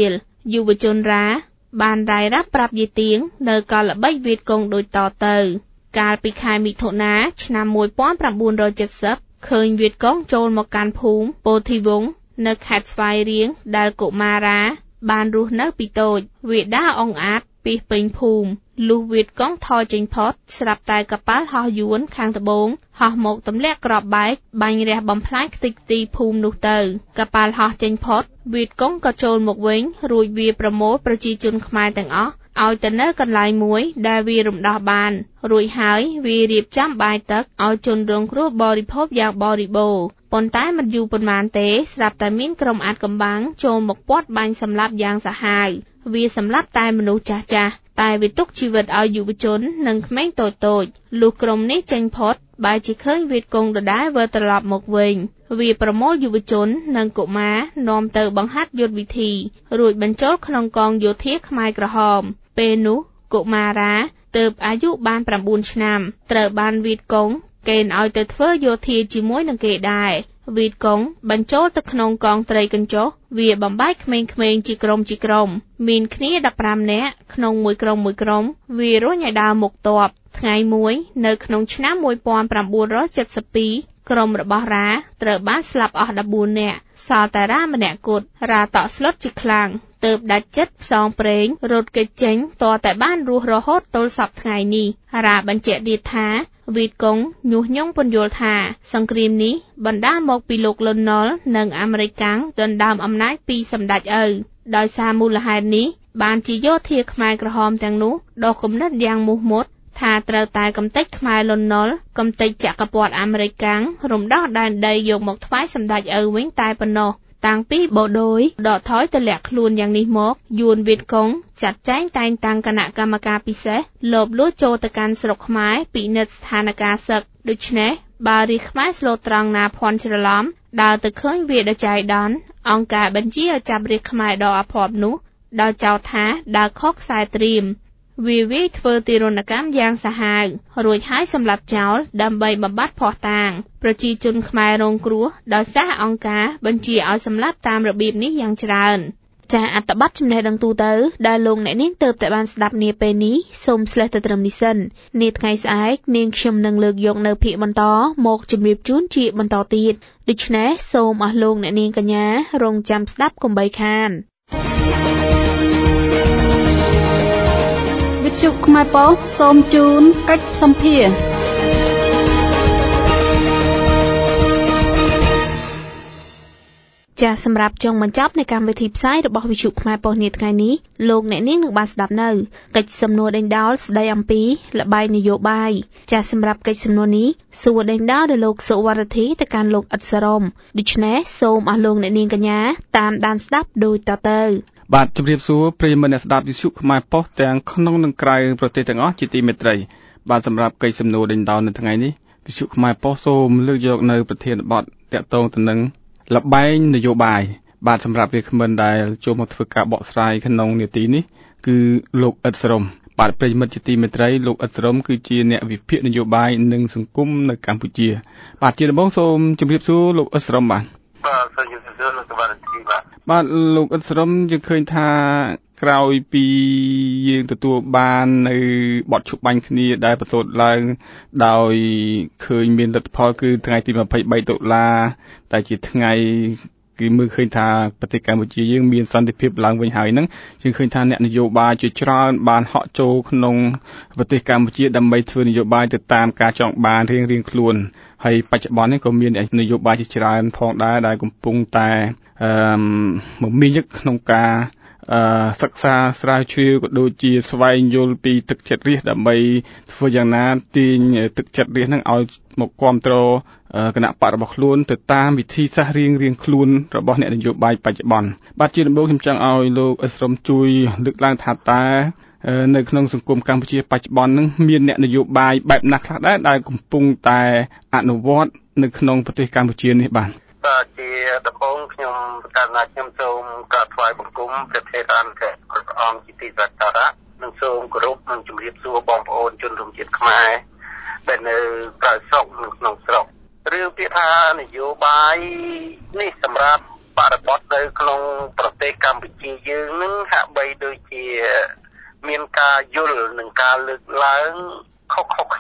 យុវជនរ៉ាបានរាយរាប់ប្រាប់យាយទៀងនៅកលល្បិចវៀតកុងដូចតទៅកាលពីខែមិថុនាឆ្នាំmột nghìn chín trăm bảy mươiឃើញវៀតកុងចូលមកកាន់ភូមិពោធិវង្សនៅខេត្តស្វាយរៀងដែលកុមារាបានរស់នៅពីតូចវាដើរអង្អាតពីពេញភូមិលុះវៀតកុងថយចេញផុតស្រាប់តែកប៉ាល់ហោះយួនខាងត្បូងហោះមកទម្លាក់គ្រាប់បែកបាញ់រះបំផ្លាញខ្ទេចខ្ទីភូមិនោះទៅកប៉ាល់ហោះចេញផុតវៀតកុងក៏ចូលមកវិញរួចវាប្រមូលប្រជាជនខ្មែរទាំងអស់ឲ្យទៅនៅកន្លែងមួយដែលវារំដោះបានរួចហើយវារៀបចំបាយទឹកឲ្យជនរងគ្រោះបរិភោគយ៉ាងបរិបូរណ៍ប៉ុន្តែមិនយូរប៉ុន្មានទេស្រាប់តែមានក្រុមអាថ៌កំបាំងចូលមកព័ទ្ធបាញ់សម្លាប់យ៉ាងសាហាវវាសម្លាប់តែមនុស្សចាស់ចាស់តែវាទុកជីវិតឲ្យយុវជននិងក្មេងតូចតូចលុះក្រុមនេះចេញផុតបែរជាឃើញវៀតកុងដដែលវិលត្រឡប់មកវិញវាប្រមូលយុវជននិងកុមារនាំទៅបង្ហាត់យុទ្ធវិធីរួចបញ្ចូលក្នុងកងយោធាខ្មែរក្រហមពេលនោះកុមារាទើបអាយុបាន៩ឆ្នាំត្រូវបានវៀតកុងកេណ្ឌឲ្យទៅធ្វើយោធាជាមួយនឹងគេដែរវៀតកុងបញ្ចូលទៅក្នុងកងត្រីកញ្ចុះវាបំបែកក្មេងៗជាក្រុមជាក្រុមមានគ្នាដប់ប្រាំនាក់ក្នុងមួយក្រុមមួយក្រុមវារុញឲ្យដើរមុខទ័ពថ្ងៃមួយនៅក្នុងឆ្នាំmột nghìn chín trăm bảy mươi haiក្រុមរបស់រ៉ាត្រូវបានស្លាប់អស់ដប់បួននាក់សល់តែរ៉ាម្នាក់គត់រ៉ាតក់ស្លុតជាខ្លាំងទើបដាច់ចិត្តផ្សងព្រេងរត់គេចចេញតតែបានរស់រហូតទល់សពថ្ងៃនេះរ៉ាបញ្ជាក់ទៀតថាវៀតកុងញុះញង់ពន្យល់ថាសង្គ្រាមនេះបណ្ដាលមកពីលោកលន់ណុលនិងអាមេរិកកាំងដណ្ដើមអំណាចពីសម្ដេចឪដោយសារមូលហេតុនេះបានជាយោធាខ្មែរក្រហមទាំងនោះដកគំនិតយ៉ាងមោះមុតថាត្រូវតែកំទេចខ្មែរលន់ណុលកំទេចចក្រពត្តិអាមេរិកកាំងរំដោះដែនដីយកមកថ្វាយសម្ដេចឪវិញតែប៉ុណ្ណោះតាំងពីបូដូយដកថយទៅលាក់ខ្លួនយ៉ាងនេះមកយួនវៀតកុងចាត់ចែងតែងតាំងគណៈកម្មការពិសេសលបលួចចូលទៅកាន់ស្រុកខ្មែរពិនិត្យស្ថានភាពសឹកដូច្នេះបើរាជខ្មែរស្លូតត្រង់ណាភ័ន្តច្រឡំដើរទៅឃើញវាដចៃដន្យអង្គការបញ្ជាឲ្យចាប់រាជខ្មែរដ៏អភ័ព្វនោះដល់ចោទថាដើរខុសខ្សែត្រៀមវាវាយធ្វើទារុណកម្មយ៉ាងសាហាវរួចហើយសម្លាប់ចោលដើម្បីបំបត្តិភ័ស្តុតាងប្រជាជនខ្មែររងគ្រោះដោយសារអង្គការបញ្ជាឲ្យសម្លាប់តាមរបៀបនេះយ៉ាងច្រើនចាអត្ថបទចំណេះដឹងទូទៅដែលលោកអ្នកនាងទើបតែបានស្ដាប់នាពេលនេះសូមស្លេះទៅត្រឹមនេះសិននាថ្ងៃស្អែកនាងខ្ញុំនឹងលើកយកនៅភាគបន្តមកជម្រាបជូនជាបន្តទៀតដូច្នេះសូមអស់លោកអ្នកនាងកញ្ញារងចាំស្ដាប់កុំបីខានវិទ្យុខ្មែរប៉ុស្តិ៍សូមជូនកិច្ចសម្ភារចាសម្រាប់ចុងបញ្ចប់នៃកម្មវិធីផ្សាយរបស់វិទ្យុខ្មែរប៉ុស្តិ៍នាថ្ងៃនេះលោកអ្នកនាងនឹងបានស្ដាប់នៅកិច្ចសំណួរដេញដោលស្ដីអំពីល្បែងនយោបាយចាសម្រាប់កិច្ចសំណួរនេះសួរដេញដោលដល់លោកសុវត្ថិធីទៅកាន់លោកអ៊ិតសរមដូច្នេះសូមអស់លោកអ្នកនាងកញ្ញាតាមដានស្ដាប់ដូចតទៅបាទជម្រាបសួរប្រិយមិត្តអ្នកស្ដាប់វិទ្យុខ្មែរប៉ុស្តិ៍ទាំងក្នុងនិងក្រៅប្រទេសទាំងអស់ជាទីមេត្រីបាទសម្រាប់កិច្ចសំណួរដេញដោលនៅថ្ងៃនេះវិទ្យុខ្មែរប៉ុស្តិ៍សូមលើកយកនៅប្រធានបទតាក់ទងទៅនឹងល្បែងនយោបាយបាទសម្រាប់វាគ្មិនដែលចូលមកធ្វើការបកស្រាយក្នុងនាទីនេះគឺលោកអ៊ិតសរមបាទប្រិយមិត្តជាទីមេត្រីលោកអ៊ិតសរមគឺជាអ្នកវិភាគនយោបាយនិងសង្គមនៅកម្ពុជាបាទជាដំបូងសូមជម្រាបសួរលោកអ៊ិតសរមបាទបាទសូមជម្រាបសួរលោកសុវត្ថិធីបាទបាទលោកអ៊ិតសរមយើងឃើញថាក្រោយពីយើងទទួលបាននៅបទឈប់បាញ់គ្នាដែលបន្ទោសឡើងដោយឃើញមានលទ្ធផលគឺថ្ងៃទីยี่สิบสามដុល្លារតែជាថ្ងៃគឺមើលឃើញថាប្រទេសកម្ពុជាយើងមានសន្តិភាពឡើងវិញហើយហ្នឹងយើងឃើញថាអ្នកនយោបាយជាច្រើនបានហក់ចូលក្នុងប្រទេសកម្ពុជាដើម្បីធ្វើនយោបាយទៅតាមការចង់បានរៀងរៀងខ្លួនហើយបច្ចុប្បន្ននេះក៏មាននយោបាយជាច្រើនផងដែរដែលកំពុងតែអឺមមាញឹកក្នុងការអឺសិក្សាស្រាវជ្រាវក៏ដូចជាស្វែងយល់ពីទឹកចិត្តរាស្ត្រដើម្បីធ្វើយ៉ាងណាទាញទឹកចិត្តរាស្ត្រនឹងឲ្យមកគ្រប់គ្រងគណៈបករបស់ខ្លួនទៅតាមវិធីសាស្ត្ររៀងរៀងខ្លួនរបស់អ្នកនយោបាយបច្ចុប្បន្នបាទជាដំបូងខ្ញុំចង់ឲ្យលោកអ៊ិតសរមជួយលើកឡើងថាតើនៅក្នុងសង្គមកម្ពុជាបច្ចុប្បន្ននឹងមានអ្នកនយោបាយបែបណាខ្លះដែរដែលកំពុងតែអនុវត្តនៅក្នុងប្រទេសកម្ពុជានេះបាទបាទជាដំបូងខ្ញុំកាលណាខ្ញុំសូមក្រាបថ្វាយបង្គំព្រះថេរានុព្រះអង្គជាទីសក្ការៈនិងសូមគោរពនិងជម្រាបសួរបងប្អូនជនរួមជាតិខ្មែរដែលនៅក្រៅស្រុកនិងក្នុងស្រុករឿងពាក្យថានយោបាយនេះសម្រាប់បរិបទនៅក្នុងប្រទេសកម្ពុជាយើងនឹងហា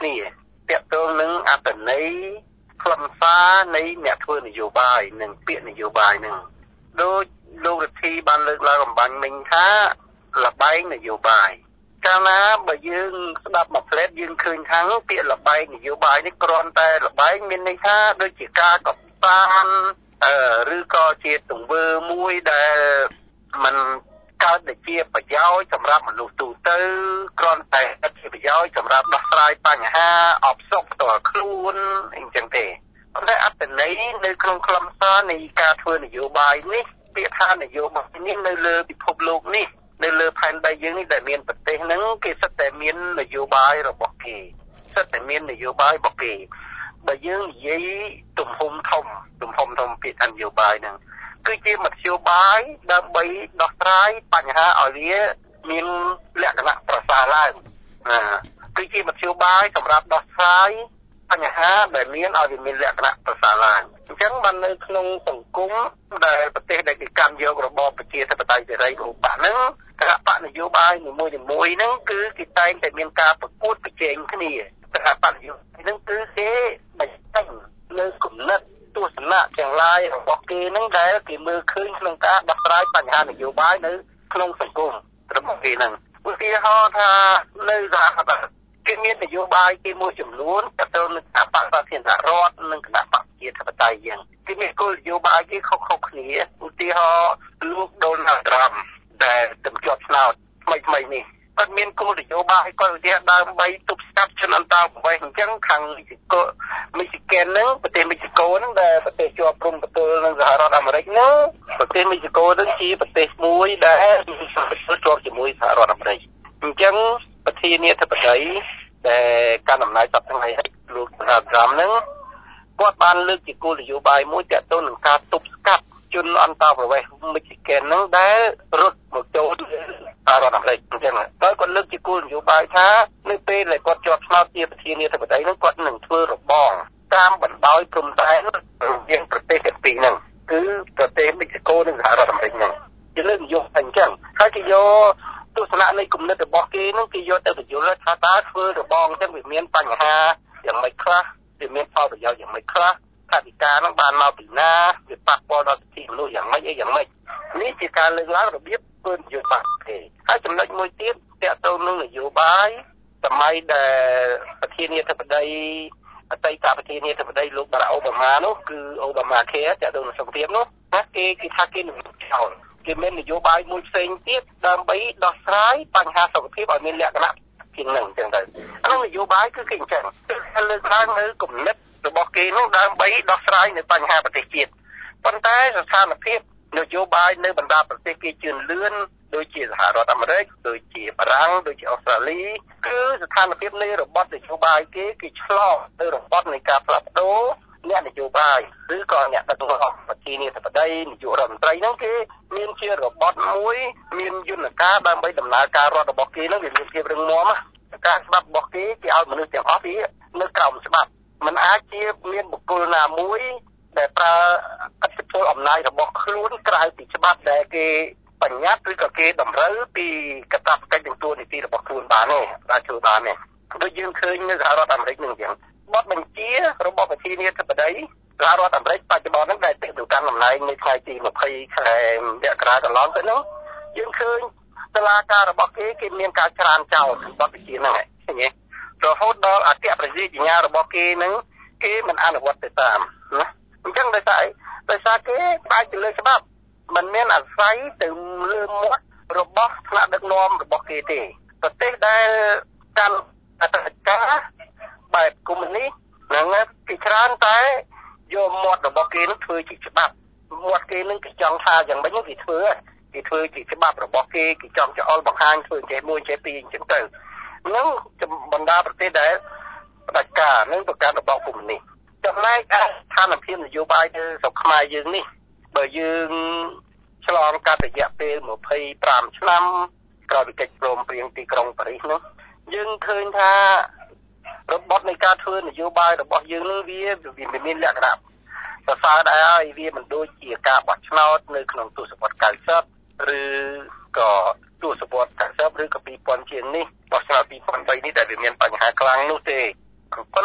គ្នាទាក់ទងនឹងអត្ថន័យខ្លឹមសារនៃអ្នកធ្វើនយោបាយនិងពាក្យនយោបាយនឹងដូចលោករដ្ឋាភិបាលបានលើកឡើងអំបញ្ញមិញថាលបែងនយោបាយកាលណាបើយើងស្ដាប់មួយផ្លែតយើងឃើញថាពាក្យលបែងនយោបាយនេះគ្រាន់តែលបែងមានន័យថាដូចជាការកសានអឺឬក៏ជាទង្វើមួយដែលมันកើតតែជាប្រយោជន៍សម្រាប់មនុស្សទូទៅគ្រាន់តែជាប្រយោជន៍សម្រាប់ដោះស្រាយបញ្ហាអបសុខផ្ទាល់ខ្លួនអីចឹងទេប៉ុន្តែអត្ថន័យនៅក្នុងខ្លឹមសារនៃការធ្វើនយោបាយនេះពាក្យថានយោបាយនេះនៅលើពិភពលោកនេះនៅលើផែនដីយើងនេះដែលមានប្រទេសហ្នឹងគេសិតតែមាននយោបាយរបស់គេសិតតែមាននយោបាយរបស់គេបើយើងនិយាយទំហំធំទំហំធំពាក្យនយោបាយហ្នឹងគឺជាមធ្យោបាយដើម្បីដោះស្រាយបញ្ហាឲ្យវាមានលក្ខណៈប្រសើរឡើងណាគឺជាមធ្យោបាយសម្រាប់ដោះស្រាយបញ្ហាដែលមានឲ្យវាមានលក្ខណៈប្រសើរឡើងអញ្ចឹងបាននៅក្នុងសង្គមដែលប្រទេសដែលគេកាន់យករបបប្រជាធិបតេយ្យសេរីឧបហ្នឹងគណៈបកនយោបាយនីមួយៗហ្នឹងគឺគេតែងតែមានការប្រកួតប្រជែងគ្នាគណៈបកនយោបាយហ្នឹងគឺគេបញ្ចេញនៅគំនិតទស្សនៈទាំងឡាយរបស់គេហ្នឹងដែលគេមើលឃើញក្នុងការដោះស្រាយបញ្ហានយោបាយនៅក្នុងសង្គមរបស់គេហ្នឹងឧទាហរណ៍ថានៅសហរដ្ឋគេមាននយោបាយគេមួយចំនួនទៅទៅនឹងគណៈបកសាធារណរដ្ឋនិងគណៈបកប្រជាធិបតេយ្យយ៉ាងគេមានគោលនយោបាយគេខុសៗគ្នាឧទាហរណ៍លោកដូណាល់ត្រាំដែលទំជាប់ឆ្នោតថ្មីថ្មីនេះគាត់មានគោលនយោបាយគាត់ឧទាហរណ៍ដើម្បីទប់ស្កាត់ជនអន្តោប្រវេសន៍អញ្ចឹងខាងមីស៊ីកូមីស៊ីកែនហ្នឹងប្រទេសមីស៊ីកូហ្នឹងដែលប្រទេសជាប់ព្រំប្រទល់នឹងសហរដ្ឋអាមេរិកហ្នឹងប្រទេសមីស៊ីកូហ្នឹងជាប្រទេសមួយដែលជាប់ជាមួយសហរដ្ឋអាមេរិកអញ្ចឹងប្រធានាធិបតីដែលកាន់អំណាចសប្តាហ៍ថ្ងៃនេះលោកដូណាល់ត្រាំហ្នឹងគាត់បានលើកជាគោលនយោបាយមួយទាក់ទងនឹងការទប់ស្កាត់ជនអន្តោប្រវេសន៍មីស៊ីកែនហ្នឹងដែលរត់មកចូលសហរដ្ឋអាមេរិកអញ្ចឹងដោយគាត់លើកជាគោលនយោបាយថានៅពេលដែលគាត់ជាប់ឆ្នោតជាប្រធានាធិបតីហ្នឹងគាត់នឹងធ្វើរបងតាមបណ្ដោយព្រំដែនរវាងប្រទេសទាំងពីរហ្នឹងគឺប្រទេសមីស៊ីកូនិងសហរដ្ឋអាមេរិកហ្នឹងជាលើកនយោបាយអញ្ចឹងហើយគេយកទស្សនៈនៃគំនិតរបស់គេហ្នឹងគេយកទៅបញ្យល់ថាតើធ្វើរបងអញ្ចឹងវាមានបញ្ហាយ៉ាងម៉េចខ្លះវាមានផលប្រយោជន៍យ៉ាងម៉េចខ្លះថាវិការហ្នឹងបានមកពីណាវាប៉ះពាល់ដល់សិទ្ធិមនុស្សយ៉ាងម៉េចអីយ៉ាងម៉េចនេះជាការលើកឡើងរបៀបធ្វើនយោបាយទេហើយចំណុចមួយទៀតទាក់ទងនឹងនយោបាយសម័យដែលប្រធានាធិបតីអតីតប្រធានាធិបតីលោកបារ៉ាក់អូបាម៉ានោះគឺអូបាម៉ាខែទាក់ទងនឹងសង្គ្រាមនោះណាគេគេថាគេនឹងចោលគេមាននយោបាយមួយផ្សេងទៀតដើម្បីដោះស្រាយបញ្ហាសុខភាពឲ្យមានលក្ខណៈជាងហ្នឹងអញ្ចឹងទៅអានោះនយោបាយគឺគេអញ្ចឹងគឺលើកឡើងនៅគំនិតរបស់គេនោះដើម្បីដោះស្រាយនៅបញ្ហាប្រទេសជាតិប៉ុន្តែស្ថានភាពនយោបាយនៅបណ្ដាប្រទេសគេជឿនលឿនដូចជាសហរដ្ឋអាមេរិកដូចជាបារាំងដូចជាអូស្ត្រាលីគឺស្ថានភាពនៃរបបនយោបាយគេគេឆ្លងទៅរបបនៃការផ្លាស់ប្ដូរអ្នកនយោបាយឬក៏អ្នកដឹកនាំប្រធានាធិបតីនាយករដ្ឋមន្ត្រីហ្នឹងគេមានជារបបមួយមានយន្តការដើម្បីដំណើរការរដ្ឋរបស់គេហ្នឹងវាមានភាពរឹងមាំការច្បាប់របស់គេគេឲ្យមនុស្សទាំងអស់វានៅក្រោមច្បាប់มันអាចជាមានបុគ្គលណាមួយដែលប្រើឥទ្ធិពលអំណាចរបស់ខ្លួនក្រៅពីច្បាប់ដែលគេបញ្ញត្តិឬក៏គេតម្រូវពីកាតព្វកិច្ចនិងតួនាទីរបស់ខ្លួនបានទេបានជួយបានទេដូចយើងឃើញនៅសហរដ្ឋអាមេរិកនឹងអញ្ចឹងបទបញ្ជារបស់ប្រធានាធិបតីសហរដ្ឋអាមេរិកបច្ចុប្បន្នហ្នឹងដែលទៅកាន់តំណែងនៅថ្ងៃទីម្ភៃខែមករាកន្លងទៅនោះយើងឃើញតុលាការរបស់គេគេមានការច្រានចោលបទបញ្ជាហ្នឹងឃើញទេរហូតដល់អគ្គប្រជាសញ្ញារបស់គេហ្នឹងគេមិនអនុវត្តទៅតាមណាអញ្ចឹងដោយសារដោយសារគេបែរទៅលើច្បាប់มันមានអាស្រ័យទៅលើមាត់របស់ថ្នាក់ដឹកនាំរបស់គេទេប្រទេសដែលកាន់អធិការបែបកុម្មុយនីសហ្នឹងគេច្រើនតែយកមាត់របស់គេនឹងធ្វើជាច្បាប់មាត់គេនឹងគេចង់ថាយ៉ាងម៉េចគេធ្វើគេធ្វើជាច្បាប់របស់គេគេចង់ចោលបង្ហាញធ្វើចេះមួយចេះពីរអញ្ចឹងទៅហ្នឹងបណ្ដាប្រទេសដែលផ្ដាច់ការនឹងប្រកាន់របបកុម្មុយនីសចំណែកឯស្ថានភាពនយោបាយនៅស្រុកខ្មែរយើងនេះបើយើងឆ្លងកាត់រយៈពេលម្ភៃប្រាំឆ្នាំក្រោយពីកិច្ចព្រមព្រៀងទីក្រុងប៉ារីសនោះយើងឃើញថារបបនៃការធ្វើនយោបាយរបស់យើងនឹងវាវាមានលក្ខណៈសរសើរដែរហើយវាមិនដូចជាការបោះឆ្នោតនៅក្នុងទសវត្សរ៍៩០ឬក៏ទសវត្សរ៍៩០ឬក៏ពីរពាន់ជាងនេះបោះឆ្នោតពីរពាន់បីនេះដែលវាមានបញ្ហាខ្លាំងនោះទេ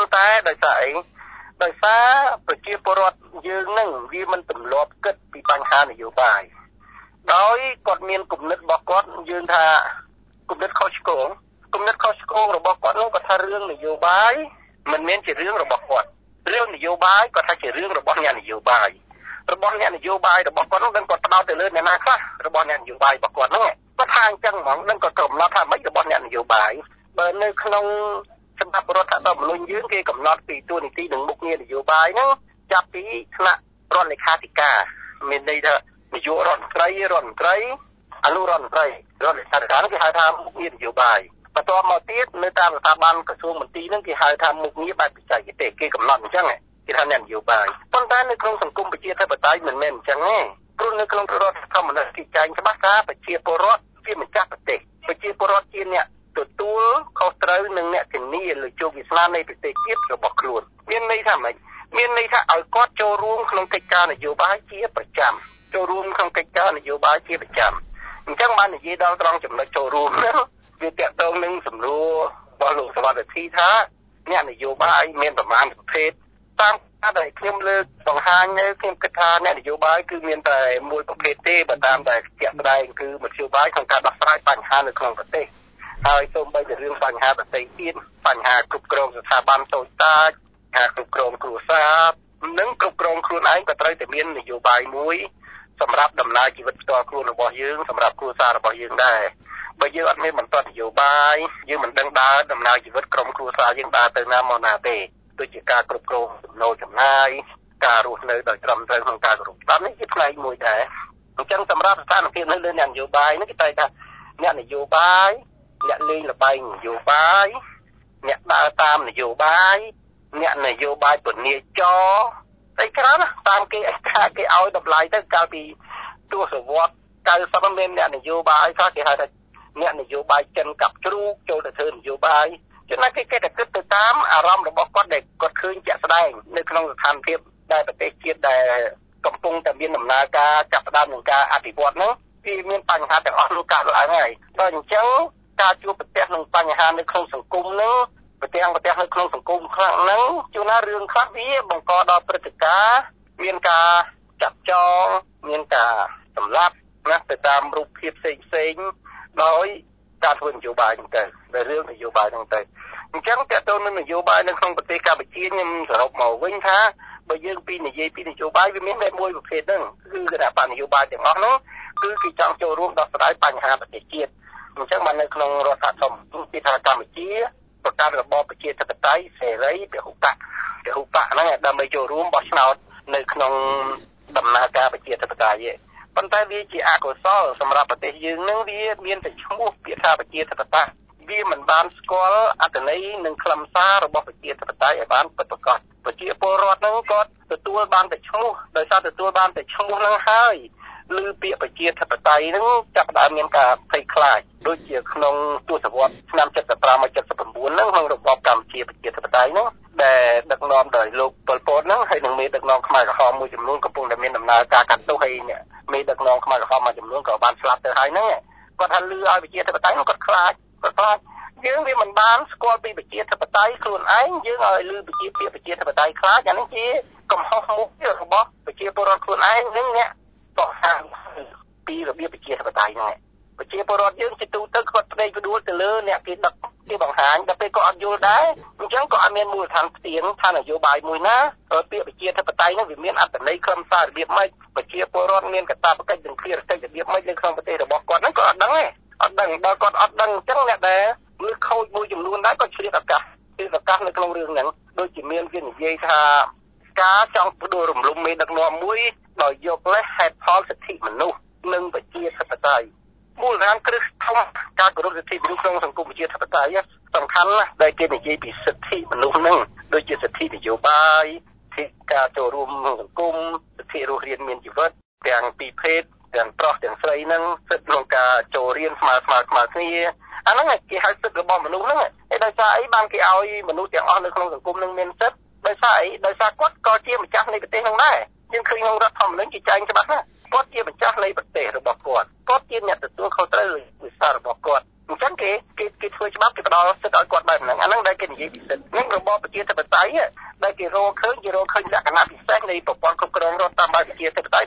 តែដោយសារអីដោយសារប្រជាពលរដ្ឋយើងនឹងវាមិនទម្លាប់គិតពីបញ្ហានយោបាយដោយគាត់មានគំនិតរបស់គាត់យើងថាគំនិតខុសឆ្គងគំនិតខុសឆ្គងរបស់គាត់នោះគាត់ថារឿងនយោបាយមិនមែនជារឿងរបស់គាត់រឿងនយោបាយគាត់ថាជារឿងរបស់អ្នកនយោបាយរបស់អ្នកនយោបាយរបស់គាត់នោះនឹងគាត់ផ្ដោតទៅលើអ្នកណាខ្លះរបស់អ្នកនយោបាយរបស់គាត់នោះគាត់ថាអញ្ចឹងហ្មងនឹងគាត់កំណត់ថាម៉េចរបស់អ្នកនយោបាយបើនៅក្នុងសម្រាប់រដ្ឋធម្មនុញ្ញយើងគេកំណត់ពីតួនាទីនិងមុខងារនយោបាយហ្នឹងចាប់ពីថ្នាក់រដ្ឋលេខាធិការមានន័យថានាយករដ្ឋមន្ត្រីរដ្ឋមន្ត្រីអនុរដ្ឋមន្ត្រីរដ្ឋលេខាធិការគេហៅថាមុខងារនយោបាយបន្ទាប់មកទៀតនៅតាមស្ថាប័នក្រសួងមន្ទីរហ្នឹងគេហៅថាមុខងារបែបបច្ចេកទេសគេកំណត់អញ្ចឹងគេថាអ្នកនយោបាយប៉ុន្តែនៅក្នុងសង្គមប្រជាធិបតេយ្យមិនមែនអញ្ចឹងទេព្រោះនៅក្នុងរដ្ឋធម្មនុញ្ញគេចែងច្បាស់ថាប្រជាពលរដ្ឋជាម្ចាស់ប្រទេសប្រជាពលរដ្ឋជាអ្នកទទួលខុសត្រូវនឹងអ្នកធានាលើជោគវាសនានៃប្រទេសជាតិរបស់ខ្លួនមានន័យថាម៉េចមានន័យថាឲ្យគាត់ចូលរួមក្នុងកិច្ចការនយោបាយជាប្រចាំចូលរួមក្នុងកិច្ចការនយោបាយជាប្រចាំអញ្ចឹងបាននិយាយដល់ត្រង់ចំណុចចូលរួមហ្នឹងវាតកតងនឹងសំណួររបស់លោកសវត្ថិធីថាអ្នកនយោបាយមានប្រមាណប្រភេទតាមការដែលខ្ញុំលើកបង្ហាញនៅខ្ញុំគិតថាអ្នកនយោបាយគឺមានតែមួយប្រភេទទេបើតាមតែជាក់ស្ដែងគឺមធ្យោបាយក្នុងការដោះស្រាយបញ្ហានៅក្នុងប្រទេសហើយសូម្បីតែរឿងបញ្ហាប្រទេសទៀតបញ្ហាគ្រប់គ្រងស្ថាប័នតូចតាចការគ្រប់គ្រងគ្រួសារនិងគ្រប់គ្រងខ្លួនឯងក៏ត្រូវតែមាននយោបាយមួយសម្រាប់ដំណើរជីវិតផ្ទាល់ខ្លួនរបស់យើងសម្រាប់គ្រួសាររបស់យើងដែរបើយើងអត់មានបន្ទាត់នយោបាយយើងមិនដឹងដើរដំណើរជីវិតក្រុមគ្រួសារយើងដើរទៅណាមកណាទេដូចជាការគ្រប់គ្រងចំណូលចំណាយការរស់នៅដោយត្រឹមត្រូវក្នុងការគោរពច្បាប់នេះជាផ្នែកមួយដែរអញ្ចឹងសម្រាប់ស្ថានភាពនៅលើអ្នកនយោបាយនេះគេតែថាអ្នកនយោបាយអ្នកលេងល្បែងនយោបាយអ្នកដើរតាមនយោបាយអ្នកនយោបាយពនាចរតែច្រើនតាមគេអស្ចារ្យគេឲ្យតម្លៃទៅកាលពីទសវត្សរ៍កៅសិបមានអ្នកនយោបាយខ្លះគេហៅថាអ្នកនយោបាយចិនកាប់ជ្រូកចូលទៅធ្វើនយោបាយចំណែកគេគេតែគិតទៅតាមអារម្មណ៍របស់គាត់ដែលគាត់ឃើញជាក់ស្ដែងនៅក្នុងស្ថានភាពដែលប្រទេសជាតិដែលកំពុងតែមានដំណើរការចាប់ផ្ដើមនឹងការអភិវឌ្ឍហ្នឹងវាមានបញ្ហាទាំងអស់នោះកើតឡើងហើយដល់អញ្ចឹងការជួបប្រទះនឹងបញ្ហានៅក្នុងសង្គមហ្នឹងប្រទះប្រទះនៅក្នុងសង្គមខ្លះហ្នឹងជួនណារឿងខ្លះវាបង្កដល់ព្រឹត្តិការណ៍មានការចាប់ចងមានការសម្លាប់ណាទៅតាមរូបភាពផ្សេងផ្សេងដោយការធ្វើនយោបាយហ្នឹងទៅដោយរឿងនយោបាយហ្នឹងទៅអញ្ចឹងតើតើនឹងនយោបាយនៅក្នុងប្រទេសកម្ពុជាខ្ញុំសរុបមកវិញថាបើយើងពីនិយាយពីនយោបាយវាមានតែមួយប្រភេទហ្នឹងគឺគណៈបកនយោបាយទាំងអស់ហ្នឹងគឺគេចង់ចូលរួមដោះស្រាយបញ្ហាប្រទេសជាតិអញ្ចឹងបាននៅក្នុងរដ្ឋធម្មនុញ្ញពីថាកម្ពុជាប្រកាសរបបប្រជាធិបតេយ្យសេរីពហុបកពហុបកហ្នឹងដើម្បីចូលរួមបោះឆ្នោតនៅក្នុងដំណើរការប្រជាធិបតេយ្យប៉ុន្តែវាជាអកុសលសម្រាប់ប្រទេសយើងនឹងវាមានតែឈ្មោះពាក្យថាប្រជាធិបតេយ្យវាមិនបានស្គាល់អត្ថន័យនិងខ្លឹមសាររបស់ប្រជាធិបតេយ្យឲ្យបានពិតប្រាកដប្រជាពលរដ្ឋហ្នឹងគាត់ទទួលបានតែឈ្មោះដោយសារទទួលបានតែឈ្មោះហ្នឹងហើយឬពាក្យប្រជាធិបតេយ្យហ្នឹងចាប់ផ្ដើមមានការភ័យខ្លាចដូចជាក្នុងទសវត្សរ៍ឆ្នាំседប្រាំមកсед៩ហ្នឹងក្នុងរបបកម្ពុជាប្រជាធិបតេយ្យហ្នឹងដែលដឹកនាំដោយលោកប៉ុលពតហ្នឹងហើយនឹងមេដឹកនាំខ្មែរក្រហមមួយចំនួនកំពុងតែមានដំណើរការកាត់ទោសហើយអ្នកមេដឹកនាំខ្មែរក្រហមមួយចំនួនក៏បានស្លាប់ទៅហើយហ្នឹងគាត់ថាលឺឲ្យប្រជាធិបតេយ្យហ្នឹងគាត់ខ្លាចគាត់ខ្លាចយើងវាមិនបានស្គាល់ពីប្រជាធិបតេយ្យខ្លួនឯងយើងឲ្យលឺប្រជាពាក្យប្រជាធិបតេយ្យខ្លាចអានេះជាកំហុសមួយរបស់ប្រជាពលរដ្ឋខ្លួនឯងនិងអ្នកតបថាពីរបៀបប្រជាធិបតេយ្យហ្នឹងប្រជាពលរដ្ឋយើងជាទូទៅគាត់ផ្ដេកផ្ដួលទៅលើអ្នកគេដឹកគេបង្ហាញដល់ពេលក៏អត់យល់ដែរអញ្ចឹងក៏អត់មានមូលដ្ឋានផ្ទៀងថានយោបាយមួយណាពាក្យប្រជាធិបតេយ្យហ្នឹងវាមានអត្ថន័យខ្លឹមសាររបៀបម៉េចប្រជាពលរដ្ឋមានកាតព្វកិច្ចនិងភារកិច្ចរបៀបម៉េចនៅក្នុងប្រទេសរបស់គាត់ហ្នឹងក៏អត់ដឹងដែរអត់ដឹងដល់គាត់អត់ដឹងអញ្ចឹងអ្នកដែលលើខូចមួយចំនួនដែរក៏ឆ្លៀតឱកាសឆ្លៀតឱកាសនៅក្នុងរឿងហ្នឹងដូចជាមានគេនិយាយថាការចង់ផ្ដួលរំលំមេដឹកនាំមួយដោយយកលេសហេតុផលសិទ្ធិមនុស្សនិងប្រជាធិបតេយ្យមូលដ្ឋានគ្រឹះធំការគោរពសិទ្ធិមនុស្សក្នុងសង្គមប្រជាធិបតេយ្យសំខាន់ណាស់ដែលគេនិយាយពីសិទ្ធិមនុស្សហ្នឹងដូចជាសិទ្ធិនយោបាយសិទ្ធិការចូលរួមក្នុងសង្គមសិទ្ធិរស់រានមានជីវិតទាំងពីរភេទទាំងប្រុសទាំងស្រីហ្នឹងសិទ្ធិក្នុងការចូលរៀនស្មើស្មើស្មើគ្នាអាហ្នឹងគេហៅសិទ្ធិរបស់មនុស្សហ្នឹងហើយដោយសារអីបានគេឲ្យមនុស្សទាំងអស់នៅក្នុងសង្គមនឹងមានសិទ្ធិដោយសារអីដោយសារគាត់ក៏ជាម្ចាស់នៃប្រទេសហ្នឹងដែរយើងឃើញក្នុងរដ្ឋធម្មនុញ្ញគេចែងច្បាស់ណាស់គាត់ជាម្ចាស់នៃប្រទេសរបស់គាត់គាត់ជាអ្នកទទួលខុសត្រូវវិសារបស់គាត់អញ្ចឹងគេគេគេធ្វើច្បាប់គេផ្ដល់សិទ្ធិឲ្យគាត់បែបហ្នឹងអាហ្នឹងដែលគេនិយាយពីសិទ្ធិនឹងរបបប្រជាធិបតេយ្យ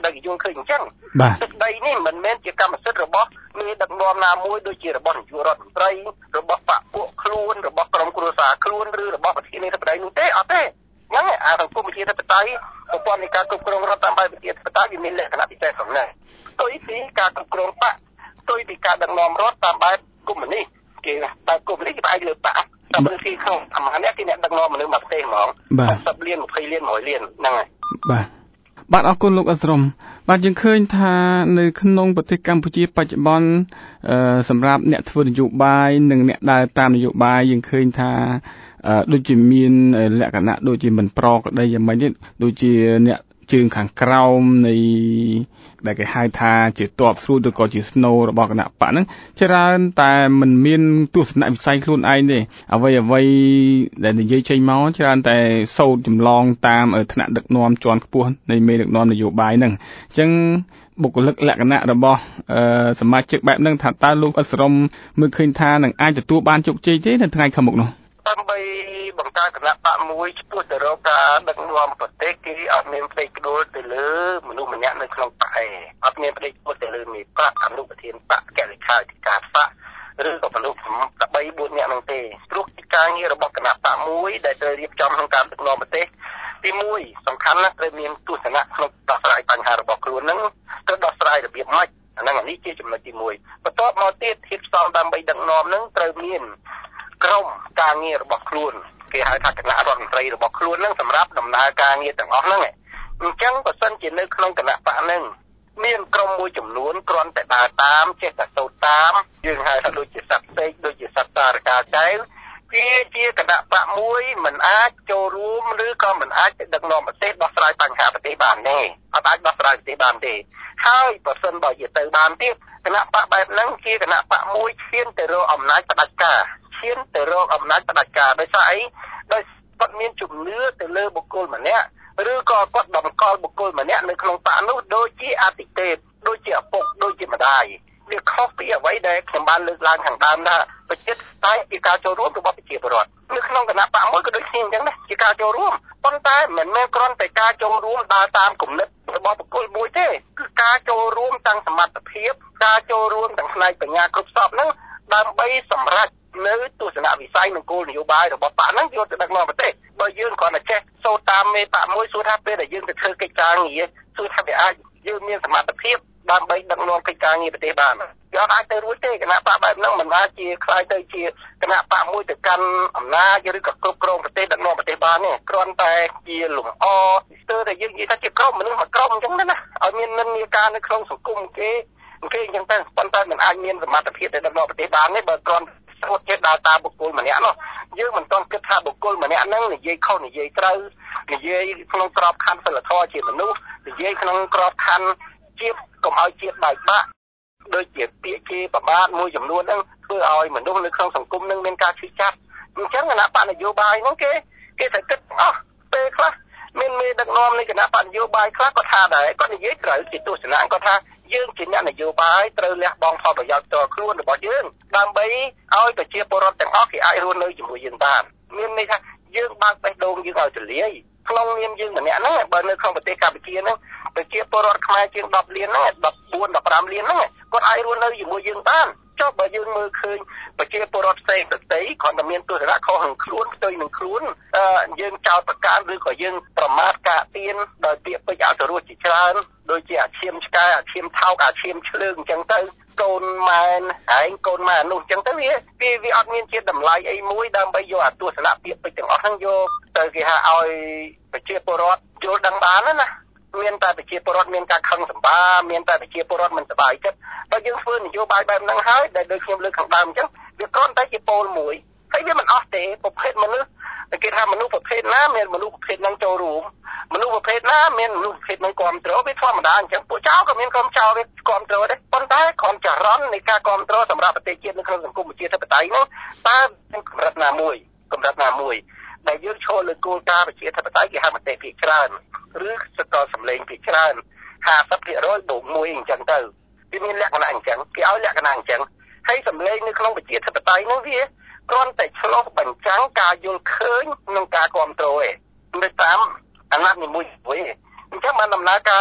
ដែលយើងឃើញអញ្ចឹងទឹកដីនេះមិនមែនជាកម្មសិទ្ធិរបស់មានដឹកនាំណាមួយដូចជារបស់នាយករដ្ឋមន្ត្រីរបស់បកពួកខ្លួនរបស់ក្រុមគ្រួសារខ្លួនឬរបស់ប្រធានាធិបតីនោះទេអត់ទេហ្នឹងអាសង្គមប្រជាធិបតេយ្យប្រព័ន្ធនៃការគ្រប់គ្រងរដ្ឋតាមបែបប្រជាធិបតេយ្យវាមានលក្ខណៈពិសេសផងដែរផ្ទុយពីការគ្រប់គ្រងបកផ្ទុយពីការដឹកនាំរដ្ឋតាមបែបកុម្មុយនីសគេបែបកុម្មុយនីសគេផ្អែកលើបកតែពេលទីក្នុងអាម៉ានេះគេអ្នកដឹកនាំមនុស្សមកប្រទេសហ្មងសិបលានยี่สิบលានหนึ่งร้อยលានហ្នឹងហើយបាទបាទអរគុណលោកអស្រមបាទយើងឃើញថានៅក្នុងប្រទេសកម្ពុជាបច្ចុប្បន្នសម្រាប់អ្នកធ្វើនយោបាយនិងអ្នកដើរតាមនយោបាយយើងឃើញថាដូចជាមានលក្ខណៈដូចជាមិនប្រក្រតីយ៉ាងម៉េចនេះដូចជាអ្នកជើងខាងក្រោមនៃដែលគេហៅថាជាតបស្រួយឬក៏ជាស្នូរបស់គណៈបកហ្នឹងច្រើនតែមិនមានទស្សនៈវិស័យខ្លួនឯងទេអ្វីអ្វីដែលនិយាយចេញមកច្រើនតែសូត្រចម្លងតាមថ្នាក់ដឹកនាំជាន់ខ្ពស់នៃមេដឹកនាំនយោបាយហ្នឹងអញ្ចឹងបុគ្គលិកលក្ខណៈរបស់សមាជិកបែបហ្នឹងថាតើលោកអស្រមមើលឃើញថានឹងអាចទទួលបានជោគជ័យទេនៅថ្ងៃខាងមុខនោះដើម្បីបង្កើតគណៈបកមួយឆ្ពោះទៅរកការដឹកនាំប្រទេសគេអត់មានផ្លេចក្ដួលទៅលើមនុស្សម្នាក់នៅក្នុងបកឯងអត់មានផ្លេចក្ដួលទៅលើមេបកអនុប្រធានបកកលេខាធិការបកឬក៏មនុស្សបីបួននាក់នោះទេព្រោះការងាររបស់គណៈបកមួយដែលត្រូវរៀបចំក្នុងការដឹកនាំប្រទេសទីមួយសំខាន់ណាស់ត្រូវមានទស្សនៈក្នុងដោះស្រាយបញ្ហារបស់ខ្លួននឹងត្រូវដោះស្រាយរបៀបម៉េចអាហ្នឹងអានេះជាចំណុចទីមួយបន្ទាប់មកទៀតធាតុផ្សំដើម្បីដឹកនាំនឹងត្រូវមានក្រុមការងាររបស់ខ្លួនគេហៅថាគណៈរដ្ឋមន្ត្រីរបស់ខ្លួននឹងសម្រាប់ដំណើរការងារទាំងអស់ហ្នឹងអញ្ចឹងបើសិនជានៅក្នុងគណៈបកហ្នឹងមានក្រុមមួយចំនួនគ្រាន់តែដើរតាមចេះតែសូត្រតាមយើងហៅថាដូចជាសត្វពេកដូចជាសត្វតារកាចែវវាជាគណៈបកមួយមិនអាចចូលរួមឬក៏មិនអាចដឹកនាំប្រទេសដោះស្រាយបញ្ហាប្រទេសបានទេអត់អាចដោះស្រាយប្រទេសបានទេហើយបើសិនបើជាទៅបានទៀតគណៈបកបែបហ្នឹងជាគណៈបកមួយឈានទៅរកអំណាចផ្ដាច់ការឈានទៅរកអំណាចផ្ដាច់ការដោយសារអីដោយគាត់មានជំនឿទៅលើបុគ្គលម្នាក់ឬក៏គាត់តម្កល់បុគ្គលម្នាក់នៅក្នុងបកនោះដូចជាអតិទេពដូចជាឪពុកដូចជាម្ដាយវាខុសពីអ្វីដែលខ្ញុំបានលើកឡើងខាងដើមថាប្រជាធិបតេយ្យជាការចូលរួមរបស់ប្រជាពលរដ្ឋនៅក្នុងគណៈបកមួយក៏ដូចគ្នាអញ្ចឹងដែរជាការចូលរួមប៉ុន្តែមិនមែនគ្រាន់តែការចូលរួមដើរតាមគំនិតរបស់បុគ្គលមួយទេគឺការចូលរួមទាំងសមត្ថភាពការចូលរួមទាំងផ្នែកបញ្ញាគ្រប់សពហ្នឹងដើម្បីសម្រេចនៅទស្សនវិស័យនិងគោលនយោបាយរបស់បកហ្នឹងយកទៅដឹកនាំប្រទេសបើយើងគ្រាន់តែចេះសូត្រតាមមេបកមួយសួរថាពេលដែលយើងទៅធ្វើកិច្ចការងារសួរថាវាអាចយើងមានសមត្ថភាពដើម្បីដឹកនាំកិច្ចការងារប្រទេសបានវាអត់អាចទៅរួចទេគណៈបកបែបហ្នឹងមិនអាចជាខ្លាយទៅជាគណៈបកមួយទៅកាន់អំណាចឬក៏គ្រប់គ្រងប្រទេសដឹកនាំប្រទេសបានទេគ្រាន់តែជាលំអស្ទើរតែយើងនិយាយថាជាក្រុមមនុស្សមួយក្រុមអញ្ចឹងណាឲ្យមាននិន្នាការនៅក្នុងសង្គមគេគេអញ្ចឹងទៅប៉ុន្តែមិនអាចមានសមត្ថភាពទៅដឹកនាំប្រទេសបានទេបើគ្រាន់ស្រួតចេះដើរតាមបុគ្គលម្នាក់នោះយើងមិនទាន់គិតថាបុគ្គលម្នាក់ហ្នឹងនិយាយខុសនិយាយត្រូវនិយាយក្នុងក្របខ័ណ្ឌសិលធម៌ជាមនុស្សនិយាយក្នុងក្របខ័ណ្ឌជាតិកុំឲ្យជាតិបែកបាក់ដូចជាពាក្យជាប្រមាថមួយចំនួនហ្នឹងធ្វើឲ្យមនុស្សនៅក្នុងសង្គមនឹងមានការឈឺចាប់អញ្ចឹងគណៈបកនយោបាយហ្នឹងគេគេត្រូវគិតអស់ពេលខ្លះមានមេដឹកនាំនៃគណៈបកនយោបាយខ្លះគាត់ថាដែរគាត់និយាយត្រូវជាទស្សនៈគាត់ថាយើងជាអ្នកនយោបាយត្រូវលះបង់ផលប្រយោជន៍ផ្ទាល់ខ្លួនរបស់យើងដើម្បីឲ្យប្រជាពលរដ្ឋទាំងអស់គេអាចរស់នៅជាមួយយើងបានមានន័យថាយើងបើកបេះដូងយើងឲ្យទលាយក្នុងនាមយើងម្នាក់ហ្នឹងបើនៅក្នុងប្រទេសកម្ពុជាហ្នឹងប្រជាពលរដ្ឋខ្មែរជាងដប់លានហ្នឹងដប់បួន ដប់ប្រាំលានហ្នឹងគាត់អាចរស់នៅជាមួយយើងបានចុះបើយើងមើលឃើញប្រជាពលរដ្ឋផ្សេងផ្សេងគាត់តែមានទស្សនៈខុសនឹងខ្លួនផ្ទុយនឹងខ្លួនយើងចោទប្រកាន់ឬក៏យើងប្រមាថកាទៀនដោយពាក្យពេចន៍អសរោះជាច្រើនដូចជាអាឈាមឆ្កែអាឈាមថោកអាឈាមឆ្លើងអញ្ចឹងទៅកូនម៉ែនឯងកូនម៉ែនោះអញ្ចឹងទៅវាវាវាអត់មានជាតម្លៃអីមួយដើម្បីយកអាទស្សនៈពាក្យពេចន៍ទាំងអស់ហ្នឹងយកទៅគេហៅឲ្យប្រជាពលរដ្ឋយល់ដឹងបានណាមានតែប្រជាពលរដ្ឋមានការខឹងសម្បាមានតែប្រជាពលរដ្ឋមិនសប្បាយចិត្តបើយើងធ្វើនយោបាយបែបហ្នឹងហើយដែលដូចខ្ញុំលើកខាងដើមអញ្ចឹងវាគ្រាន់តែជាពោលមួយហើយវាមិនអស់ទេប្រភេទមនុស្សគេថាមនុស្សប្រភេទណាមានមនុស្សប្រភេទហ្នឹងចូលរួមមនុស្សប្រភេទណាមានមនុស្សប្រភេទហ្នឹងគ្រប់គ្រងវាធម្មតាអញ្ចឹងពួកចៅក៏មានក្រុមចៅវាគ្រប់គ្រងដែរប៉ុន្តែគ្រាន់ចរន្តនៃការគ្រប់គ្រងសម្រាប់ប្រទេសជាតិនៅក្នុងសង្គមប្រជាធិបតេយ្យហ្នឹងតើមានកម្រិតណាមួយកម្រិតណាមួយដែលយើងឈរលើគោលការណ៍ប្រជាធិបតេយ្យគេហៅមតិភាគច្រើនឬសកលសម្លេងភាគច្រើន ห้าสิบភាគរយ បូកមួយអញ្ចឹងទៅវាមានលក្ខណៈអញ្ចឹងគេឲ្យលក្ខណៈអញ្ចឹងហើយសម្លេងនៅក្នុងប្រជាធិបតេយ្យនោះវាគ្រាន់តែឆ្លុះបញ្ចាំងការយល់ឃើញនិងការគ្រប់គ្រងឯងទៅតាមអាណត្តិនីមួយៗអញ្ចឹងបានដំណើរការ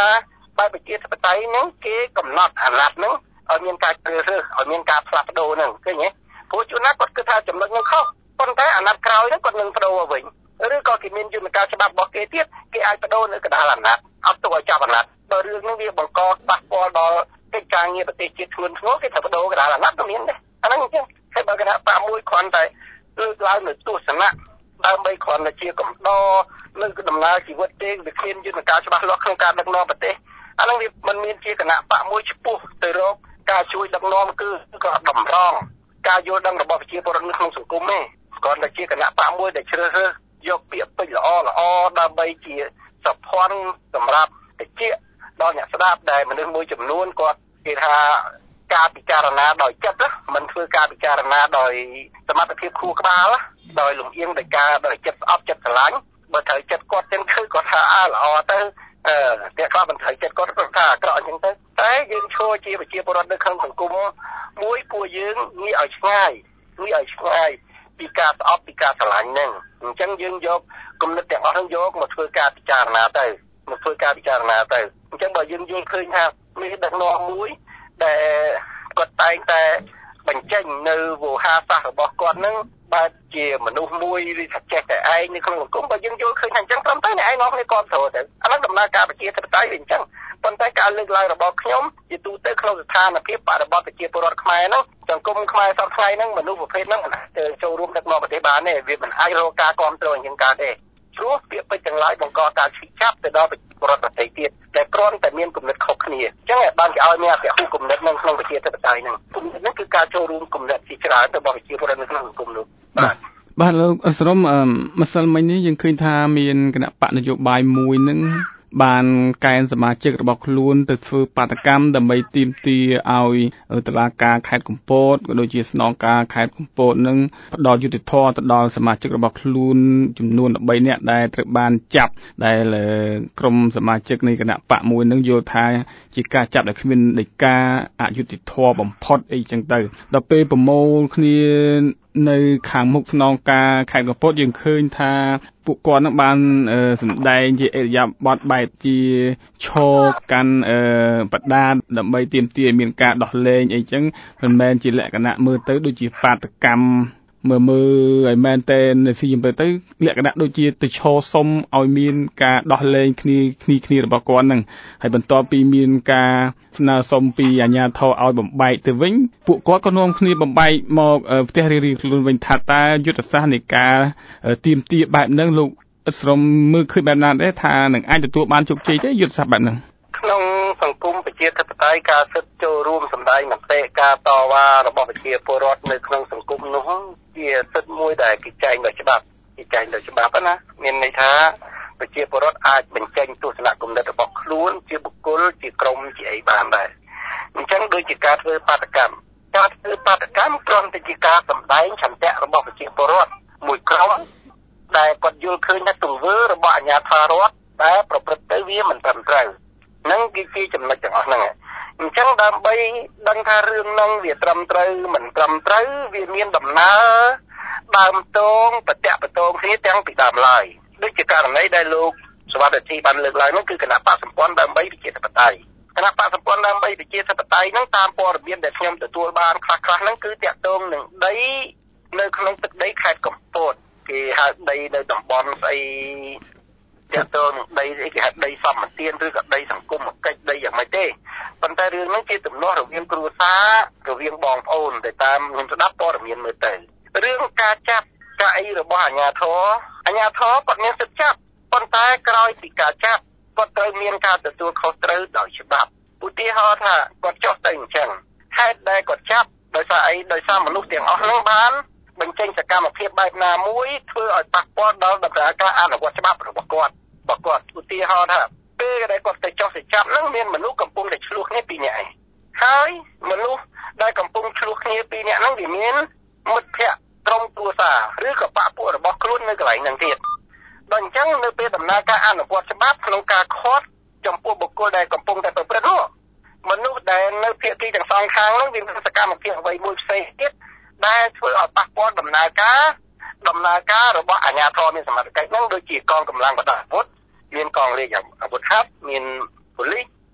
បែបប្រជាធិបតេយ្យហ្នឹងគេកំណត់អាណត្តិហ្នឹងឲ្យមានការជ្រើសរើសឲ្យមានការផ្លាស់ប្ដូរហ្នឹងឃើញទេព្រោះជួនណាគាត់គិតថាចំណុចហ្នឹងខុសប៉ុន្តែអាណត្តិក្រោយហ្នឹងគាត់នឹងប្ដូរវិញឬក៏គេមានយន្តការច្បាប់របស់គេទៀតគេអាចប្ដូរនៅកណ្ដាលអាណត្តិអត់ទុកឲ្យចាប់អាណត្តិបើរឿងហ្នឹងវាបង្កប៉ះពាល់ដល់កិច្ចការងារប្រទេសជាតិធ្ងន់ធ្ងរគេត្រូវប្ដូរកណ្ដាលអាណត្តិក៏មានដែរអាហ្នឹងអញ្ចឹងហើយបើគណៈបកមួយគ្រាន់តែលើកឡើងនៅទស្សនៈដើម្បីគ្រាន់តែជាកំដរនៅដំណើរជីវិតទេវាគ្មានយន្តការច្បាស់លាស់ក្នុងការដឹកនាំប្រទេសអាហ្នឹងវាមិនមានជាគណៈបកមួយឆ្ពោះទៅរកការជួយដឹកនាំគឺក៏តម្រង់ការយល់ដឹងរបស់ប្រជាពលរដ្ឋនៅក្នុងសង្គមទេគ្រាន់តែជាគណៈបកមួយដែលជ្រើសរើសយកពាក្យពេចន៍ល្អល្អដើម្បីជាសភ័ណ្ឌសម្រាប់តិចដល់អ្នកស្ដាប់ដែលមនុស្សមួយចំនួនគាត់គេថាការពិចារណាដោយចិត្តមិនធ្វើការពិចារណាដោយសមត្ថភាពខួរក្បាលដោយលំអៀងដោយការដោយចិត្តស្អប់ចិត្តស្រឡាញ់បើត្រូវចិត្តគាត់ទាំងគឺគាត់ថាអើល្អទៅអឺតែគាត់មិនត្រូវចិត្តគាត់គាត់ថាអាក្រក់អញ្ចឹងទៅតែយើងឈរជាប្រជាពលរដ្ឋនៅក្នុងសង្គមមួយពួកយើងងាកឲ្យឆ្ងាយងាកឲ្យឆ្ងាយពីការស្អប់ពីការស្រឡាញ់ហ្នឹងអញ្ចឹងយើងយកគំនិតទាំងអស់ហ្នឹងយកមកធ្វើការពិចារណាទៅមកធ្វើការពិចារណាទៅអញ្ចឹងបើយើងយល់ឃើញថាមានដឹកនាំមួយដែលគាត់តែងតែបញ្ចេញនៅវោហារសាស្ត្ររបស់គាត់ហ្នឹងបែបជាមនុស្សមួយឬថាចេះតែឯងនៅក្នុងសង្គមបើយើងយល់ឃើញថាអញ្ចឹងត្រឹមតែអ្នកឯងនាំគ្នាគ្រប់គ្រងទៅអាហ្នឹងដំណើរការប្រជាធិបតេយ្យវាអញ្ចឹងប៉ុន្តែការលើកឡើងរបស់ខ្ញុំជាទូទៅក្នុងស្ថានភាពបរិបទប្រជាពលរដ្ឋខ្មែរហ្នឹងសង្គមខ្មែរសពថ្ងៃហ្នឹងមនុស្សប្រភេទហ្នឹងមិនអាចចូលរួមដឹកនាំប្រទេសបានទេវាមិនអាចរកការគ្រប់គ្រងអញ្ចឹងកើតទេព្រោះពាក្យពេចន៍ទាំងឡាយបង្កការឈឺចាប់ទៅដល់ប្រជាពលរដ្ឋប្រទេសទៀតតែគ្រាន់តែមានគំនិតខុសគ្នាអញ្ចឹងបានគេឲ្យមានអភិហុគំនិតហ្នឹងក្នុងប្រជាធិបតេយ្យហ្នឹងគំនិតហ្នឹងគឺការចូលរួមគំនិតជាច្រើនរបស់ប្រជាពលរដ្ឋនៅក្នុងសង្គមនោះបាទបាទលោកអស្រមម្សិលមិញនេះយើងឃើញថាមានគណៈបកនយោបាយមួយនឹងបានកែនសមាជិករបស់ខ្លួនទៅធ្វើបាតកម្មដើម្បីទាមទារឲ្យតុលាការខេត្តកំពតក៏ដូចជាស្នងការខេត្តកំពតនឹងផ្ដល់យុត្តិធម៌ទៅដល់សមាជិករបស់ខ្លួនចំនួន13នាក់ដែលត្រូវបានចាប់ដែលក្រុមសមាជិកនៃគណៈបកមួយនឹងយល់ថាជាការចាប់ដែលគ្មានដីកាអយុត្តិធម៌បំផុតអីចឹងទៅដល់ពេលប្រមូលគ្នានៅខាងមុខស្នងការខេត្តកំពតយើងឃើញថាពួកគាត់នឹងបានសម្ដែងជាអរិយាប័ត្របែបជាឈរកាន់បដាដើម្បីទាមទារឲ្យមានការដោះលែងអីចឹងមិនមែនជាលក្ខណៈមើលទៅដូចជាបាតកម្មមើលមើលឲ្យមែនតែស៊ីទៅទៅលក្ខណៈដូចជាទៅឈរសុំឲ្យមានការដោះលែងគ្នាគ្នាគ្នារបស់គាត់ហ្នឹងហើយបន្ទាប់ពីមានការស្នើសុំពីអាជ្ញាធរឲ្យបំបែកទៅវិញពួកគាត់ក៏នាំគ្នាបំបែកមកផ្ទះរៀងៗខ្លួនវិញថាតើយុទ្ធសាស្ត្រនៃការទាមទារបែបហ្នឹងលោកអស្រមមើលឃើញបែបណាដែរថានឹងអាចទទួលបានជោគជ័យទេយុទ្ធសាស្ត្របែបហ្នឹងក្នុងសង្គមប្រជាធិបតេយ្យការសិទ្ធិចូលរួមសម្ដែងមតិការតវ៉ារបស់ប្រជាពលរដ្ឋនៅក្នុងសង្គមនោះជាសិទ្ធិមួយដែលគេចែងដោយច្បាប់គេចែងដោយច្បាប់ណាមានន័យថាប្រជាពលរដ្ឋអាចបញ្ចេញទស្សនៈគំនិតរបស់ខ្លួនជាបុគ្គលជាក្រុមជាអីបានដែរអញ្ចឹងដូចជាការធ្វើបាតកម្មការធ្វើបាតកម្មគ្រាន់តែជាការសម្ដែងឆន្ទៈរបស់ប្រជាពលរដ្ឋមួយក្រុមដែលគាត់យល់ឃើញថាទង្វើរបស់អាជ្ញាធររដ្ឋដែលប្រព្រឹត្តទៅវាមិនត្រឹមត្រូវនឹងគេជាចំណុចទាំងអស់ហ្នឹងអញ្ចឹងដើម្បីដឹងថារឿងហ្នឹងវាត្រឹមត្រូវមិនត្រឹមត្រូវវាមានដំណើរដើមតងប្រតិបត្តិគ្នាទាំងពីដើមឡើយដូចជាករណីដែលលោកសវត្ថិបានលើកឡើងនោះគឺគណៈបកសម្ព័ន្ធដើម្បីប្រជាធិបតេយ្យគណៈបកសម្ព័ន្ធដើម្បីប្រជាធិបតេយ្យហ្នឹងតាមព័ត៌មានដែលខ្ញុំទទួលបានខ្លះៗហ្នឹងគឺតាក់ទងនឹងដីនៅក្នុងទឹកដីខេត្តកំពតគេហៅដីនៅតំបន់ស្អីតាក់ទងនឹងដីអីគេហៅដីសម្បទានឬក៏ដីសង្គមកិច្ចដីយ៉ាងម៉េចទេប៉ុន្តែរឿងហ្នឹងជាទំនាស់រវាងគ្រួសាររវាងបងប្អូនទៅតាមខ្ញុំស្ដាប់ព័ត៌មានមើលទៅរឿងការចាប់ការអីរបស់អាជ្ញាធរអាជ្ញាធរគាត់មានសិទ្ធិចាប់ប៉ុន្តែក្រោយពីការចាប់គាត់ត្រូវមានការទទួលខុសត្រូវដោយច្បាប់ឧទាហរណ៍ថាគាត់ចុះទៅអញ្ចឹងហេតុដែលគាត់ចាប់ដោយសារអីដោយសារមនុស្សទាំងអស់ហ្នឹងបានបញ្ចេញសកម្មភាពបែបណាមួយធ្វើឲ្យប៉ះពាល់ដល់ដំណើរការអនុវត្តច្បាប់របស់គាត់បើគាត់ឧទាហរណ៍ថាពេលដែលគាត់ទៅចុះទៅចាប់ហ្នឹងមានមនុស្សកំពុងតែឆ្លោះគ្នាពីរនាក់ឯងហើយមនុស្សដែលកំពុងឆ្លោះគ្នាពីរនាក់ហ្នឹងវាមានមិត្តភ័ក្តិក្រុមគ្រួសារឬក៏បព្វពួករបស់ខ្លួននៅកន្លែងហ្នឹងទៀតដល់អញ្ចឹងនៅពេលដំណើរការអនុវត្តច្បាប់ក្នុងការខាត់ចំពោះបុគ្គលដែលកំពុងតែប្រព្រឹត្តនោះមនុស្សដែលនៅភាគីទាំងសងខាងហ្នឹងវាមានសកម្មភាពអ្វីមួយផ្សេងទៀតដែលធ្វើឲ្យប៉ះពាល់ដំណើរការដំណើរការរបស់អាជ្ញាធរមានសមត្ថកិច្ចហ្នឹងដូចជាកងកម្លាំងបដាអាវុធមានកងរាជអាវុធហត្ថមានប៉ូលីស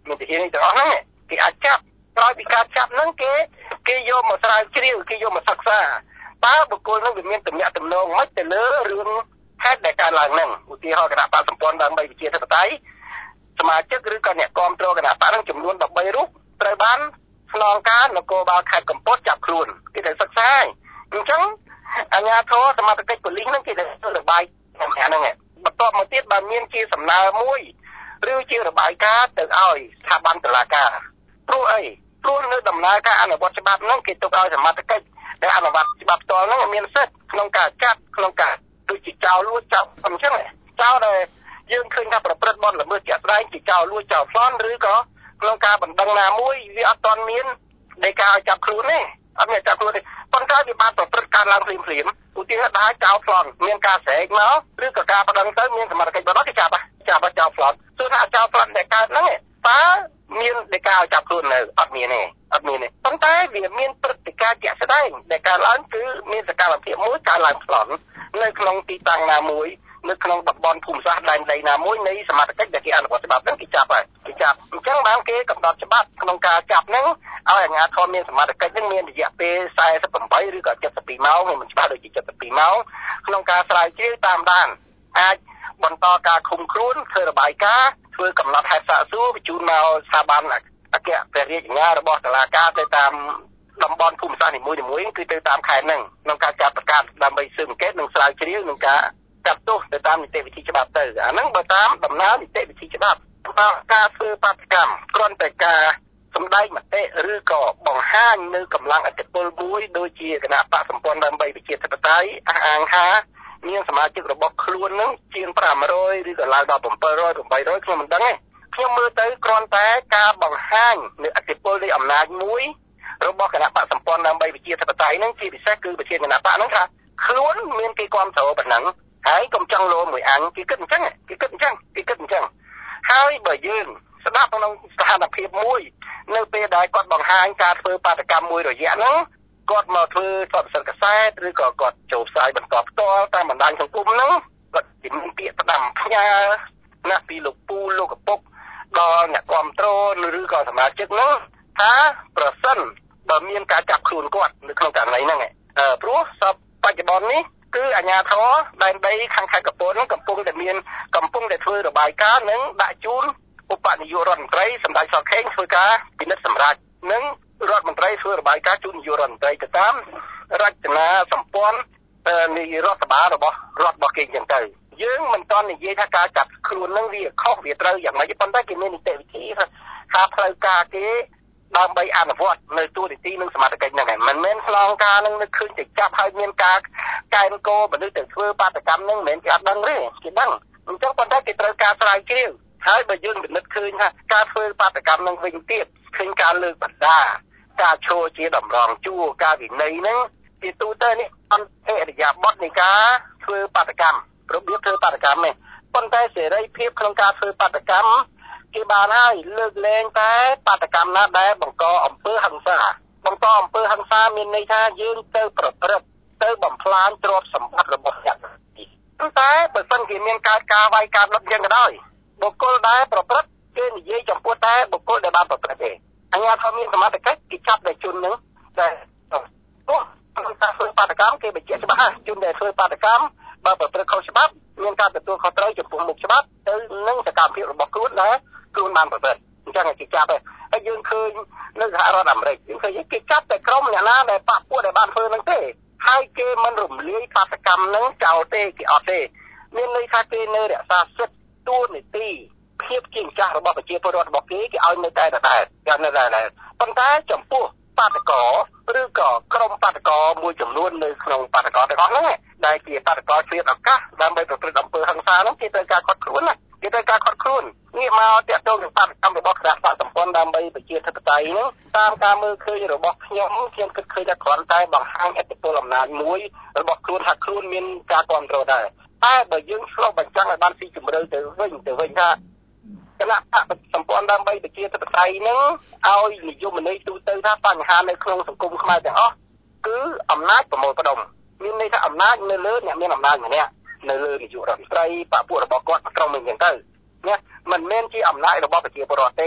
មានទាហានទាំងអស់ហ្នឹងគេអាចចាប់ក្រោយពីការចាប់ហ្នឹងគេគេយកមកស្រាវជ្រាវគេយកមកសិក្សាតើបុគ្គលហ្នឹងវាមានទំនាក់ទំនងមិនទៅលើរឿងហេតុដែលកើតឡើងហ្នឹងឧទាហរណ៍គណៈបកសម្ព័ន្ធដើម្បីវិជាធិបតេយ្យសមាជិកឬក៏អ្នកគាំទ្រគណៈបកហ្នឹងចំនួន13រូបត្រូវបានស្នងការនគរបាលខេត្តកំពតចាប់ខ្លួនគេត្រូវសិក្សាអញ្ចឹងអាជ្ញាធរសមត្ថកិច្ចប៉ូលីសហ្នឹងគេត្រូវធ្វើរបាយការណ៍ហ្នឹងបន្ទាប់មកទៀតបើមានជាសំណើមួយឬជារបាយការណ៍ទៅឲ្យស្ថាប័នតុលាការព្រោះអីព្រោះនៅដំណើរការអនុវត្តច្បាប់ហ្នឹងគេទុកឲ្យសមត្ថកិច្ចដែលអនុវត្តច្បាប់ផ្ទាល់ហ្នឹងមានសិទ្ធិក្នុងការចាត់ក្នុងការដូចជាចោលលួចចោលអញ្ចឹងចោលដែលយើងឃើញថាប្រព្រឹត្តបទល្មើសជាក់ស្ដែងជាចោលលួចចោលប្លន់ឬក៏ក្នុងការបណ្ដឹងណាមួយវាអត់ទាន់មាននៃការឲ្យចាប់ខ្លួនទេអត់មានចាប់ខ្លួនទេប៉ុន្តែវាបានប្រព្រឹត្តការឡើងភ្លាមភ្លាមឧទាហរណ៍ដែរចោលប្លន់មានការស្រែកមកឬក៏ការបណ្ដឹងទៅមានសមត្ថកិច្ចបណ្ដឹងគេចាប់ចាប់ចោលប្លន់ទោះថាចោលប្លន់ដែលកើតហ្នឹងតើមាននៃការឲ្យចាប់ខ្លួននៅអត់មានទេអត់មានទេប៉ុន្តែវាមានព្រឹត្តិការណ៍ជាក់ស្ដែងដែលកើតឡើងគឺមានសកម្មភាពមួយកើតឡើងប្លន់នៅក្នុងទីតាំងណាមួយនៅក្នុងតំបន់ភូមិសាស្ត្រដែនដីណាមួយនៃសមត្ថកិច្ចដែលគេអនុវត្តច្បាប់ហ្នឹងគេចាប់ហើយគេចាប់អញ្ចឹងបានគេកំណត់ច្បាប់ក្នុងការចាប់ហ្នឹងឲ្យអាជ្ញាធរមានសមត្ថកិច្ចហ្នឹងមានរយៈពេល四十八ឬក៏七十二ម៉ោងមិនច្បាស់ដូចជា七十二ម៉ោងក្នុងការស្រាវជ្រាវតាមដានអាចបន្តការឃុំខ្លួនធ្វើរបាយការណ៍ធ្វើកំណត់ហេតុសាកសួរបញ្ជូនមកស្ថាប័នអគ្គព្រះរាជអាជ្ញារបស់តុលាការទៅតាមតំបន់ភូមិសាស្ត្រនីមួយៗគឺទៅតាមខេត្តហ្នឹងក្នុងការចាត់ប្រកាសដើម្បីស៊ើបអង្កេតនិងស្រាវជ្រាវនឹងការចាត់ទោសទៅតាមនីតិវិធីច្បាប់ទៅអាហ្នឹងបើតាមដំណើរនីតិវិធីច្បាប់បើការធ្វើបាតកម្មគ្រាន់តែការសម្ដែងមតិឬក៏បង្ហាញនៅកម្លាំងអធិបុលមួយដូចជាគណៈបកសម្ព័ន្ធដើម្បីវិជាធិបតេយ្យអះអាងថាមានសមាជិករបស់ខ្លួននឹងជាងfive hundredឬក៏ឡើងដល់seven hundred eight hundredខ្ញុំមិនដឹងទេខ្ញុំមើលទៅគ្រាន់តែការបង្ហាញនៅអធិបុលនៃអំណាចមួយរបស់គណៈបកសម្ព័ន្ធដើម្បីវិជាធិបតេយ្យនឹងជាពិសេសគឺវិជាគណៈបកនឹងថាខ្លួនមានគេគ្រប់គ្រងប៉ុណ្ណឹងហើយកុំចង់លោមួយអញគេគិតអញ្ចឹងគេគិតអញ្ចឹងគេគិតអញ្ចឹងហើយបើយើងស្ដាប់ក្នុងស្ថានភាពមួយនៅពេលដែលគាត់បង្ហាញការធ្វើបាតកម្មមួយរយៈហ្នឹងគាត់មកធ្វើសតសិលកសែតឬក៏គាត់ចូលផ្សាយបន្តផ្ទាល់តាមបណ្ដាញសង្គមហ្នឹងគាត់មានពាក្យផ្ដាំផ្ញើណាពីលោកពូលោកឪពុកដល់អ្នកគ្រប់គ្រងឬក៏សមាជិកហ្នឹងថាប្រសិនបើមានការចាប់ខ្លួនគាត់នៅក្នុងករណីហ្នឹងព្រោះសពបច្ចុប្បន្ននេះគឺអាជ្ញាធរដែនដីខាងខេត្តកំពតហ្នឹងកំពុងតែមានកំពុងតែធ្វើរបាយការណ៍និងដាក់ជូនឧបនាយករដ្ឋមន្ត្រីសម្ដេចសខេងធ្វើការពិនិត្យសម្រាប់និងរដ្ឋមន្ត្រីធ្វើរបាយការណ៍ជូននាយករដ្ឋមន្ត្រីទៅតាមរចនាសម្ព័ន្ធនៃរដ្ឋបាលរបស់រដ្ឋរបស់គេអញ្ចឹងទៅយើងមិនតន់និយាយថាការចាប់ខ្លួននឹងវាខុសវាត្រូវយ៉ាងម៉េចប៉ុន្តែគេមាននីតិវិធីថាផ្លូវការគេដើម្បីអនុវត្តនៅទូនីតិនិងសមត្ថកិច្ចហ្នឹងមិនមែនស្លងការនឹងនឹកឃើញតែចាប់ឲ្យមានការកែនគោមនុស្សទៅធ្វើបាតកម្មហ្នឹងមិនមែនគេអត់ដឹងទេគេដឹងអញ្ចឹងប៉ុន្តែគេត្រូវការស្រាវជ្រាវហើយបើយើងពិនិត្យឃើញថាការធ្វើបាតកម្មនឹងវិញទៀតឃើញការលើកបណ្ដាការឈរជាតម្រង់ជួរការវិន័យហ្នឹងជាទូទៅនេះអន្តរយាប័តនៃការធ្វើបាតកម្មរបៀបធ្វើបាតកម្មនេះប៉ុន្តែសេរីភាពក្នុងការធ្វើបាតកម្មគេបានហើយលើកលែងតែបាតកម្មណាដែលបង្កអំពើហិង្សាបង្កអំពើហិង្សាមានន័យថាយើងទៅប្រព្រឹត្តទៅបំផ្លាញទ្រព្យសម្បត្តិរបស់អ្នកដទៃតែបើសិនជាមានការការវាយការដុតយ៉ាងក៏ដោយបុគ្គលដែលប្រព្រឹត្តគេនិយាយចំពោះតែបុគ្គលដែលបានប្រព្រឹត្តទេអាជ្ញាធរមានសមត្ថកិច្ចគេចាប់តែជននឹងតែអូក្នុងការធ្វើបាតកម្មគេបញ្ជាក់ច្បាស់ហើយជនដែលធ្វើបាតកម្មបើប្រព្រឹត្តខុសច្បាប់មានការទទួលខុសត្រូវចំពោះមុខច្បាប់ទៅនឹងសកម្មភាពរបស់ខ្លួនដែលខ្លួនបានប្រព្រឹត្តអញ្ចឹងគេចាប់ហើយហើយយើងឃើញនៅសហរដ្ឋអាមេរិកយើងឃើញគេចាប់តែក្រុមអ្នកណាដែលបកពួកដែលបានធ្វើនឹងទេហើយគេមិនរំលាយបាតកម្មនឹងចោលទេគេអត់ទេមានន័យថាគេនៅរក្សាសិទ្ធិទួលនីតិភាពជាម្ចាស់របស់ប្រជាពលរដ្ឋរបស់គេគេឲ្យនៅតែដដែលយ៉ាងនៅតែប៉ុន្តែចំពោះបាតកោឬក៏ក្រុមបាតកោមួយចំនួននៅក្នុងបាតកោទាំងអស់ហ្នឹងដែលជាបាតកោឆ្លៀតឱកាសដើម្បីប្រព្រឹត្តអំពើហិង្សាហ្នឹងគេត្រូវការខាត់ខ្លួនណាគេត្រូវការខាត់ខ្លួនងាកមកតាក់ទងនឹងបាតកម្មរបស់គណៈបកសម្ព័ន្ធដើម្បីប្រជាធិបតេយ្យហ្នឹងតាមការមើលឃើញរបស់ខ្ញុំខ្ញុំគិតឃើញថាគ្រាន់តែបង្ហាញឥទ្ធិពលអំណាចមួយរបស់ខ្លួនថាខ្លួនមានការគ្រប់គ្រងដែរតែបើយើងឆ្លុះបញ្ចាំងឲ្យបានស៊ីជម្រៅទៅវិញទៅវិញថាគណៈបកសម្ព័ន្ធដើម្បីប្រជាធិបតេយ្យហ្នឹងឲ្យនិយមន័យទូទៅថាបញ្ហានៅក្នុងសង្គមខ្មែរទាំងអស់គឺអំណាចប្រមូលផ្ដុំមានន័យថាអំណាចនៅលើអ្នកមានអំណាចម្នាក់នៅលើនាយករដ្ឋមន្ត្រីបកពួករបស់គាត់ក្រុមនឹងអញ្ចឹងទៅណាមិនមែនជាអំណាចរបស់ប្រជាពលរដ្ឋទេ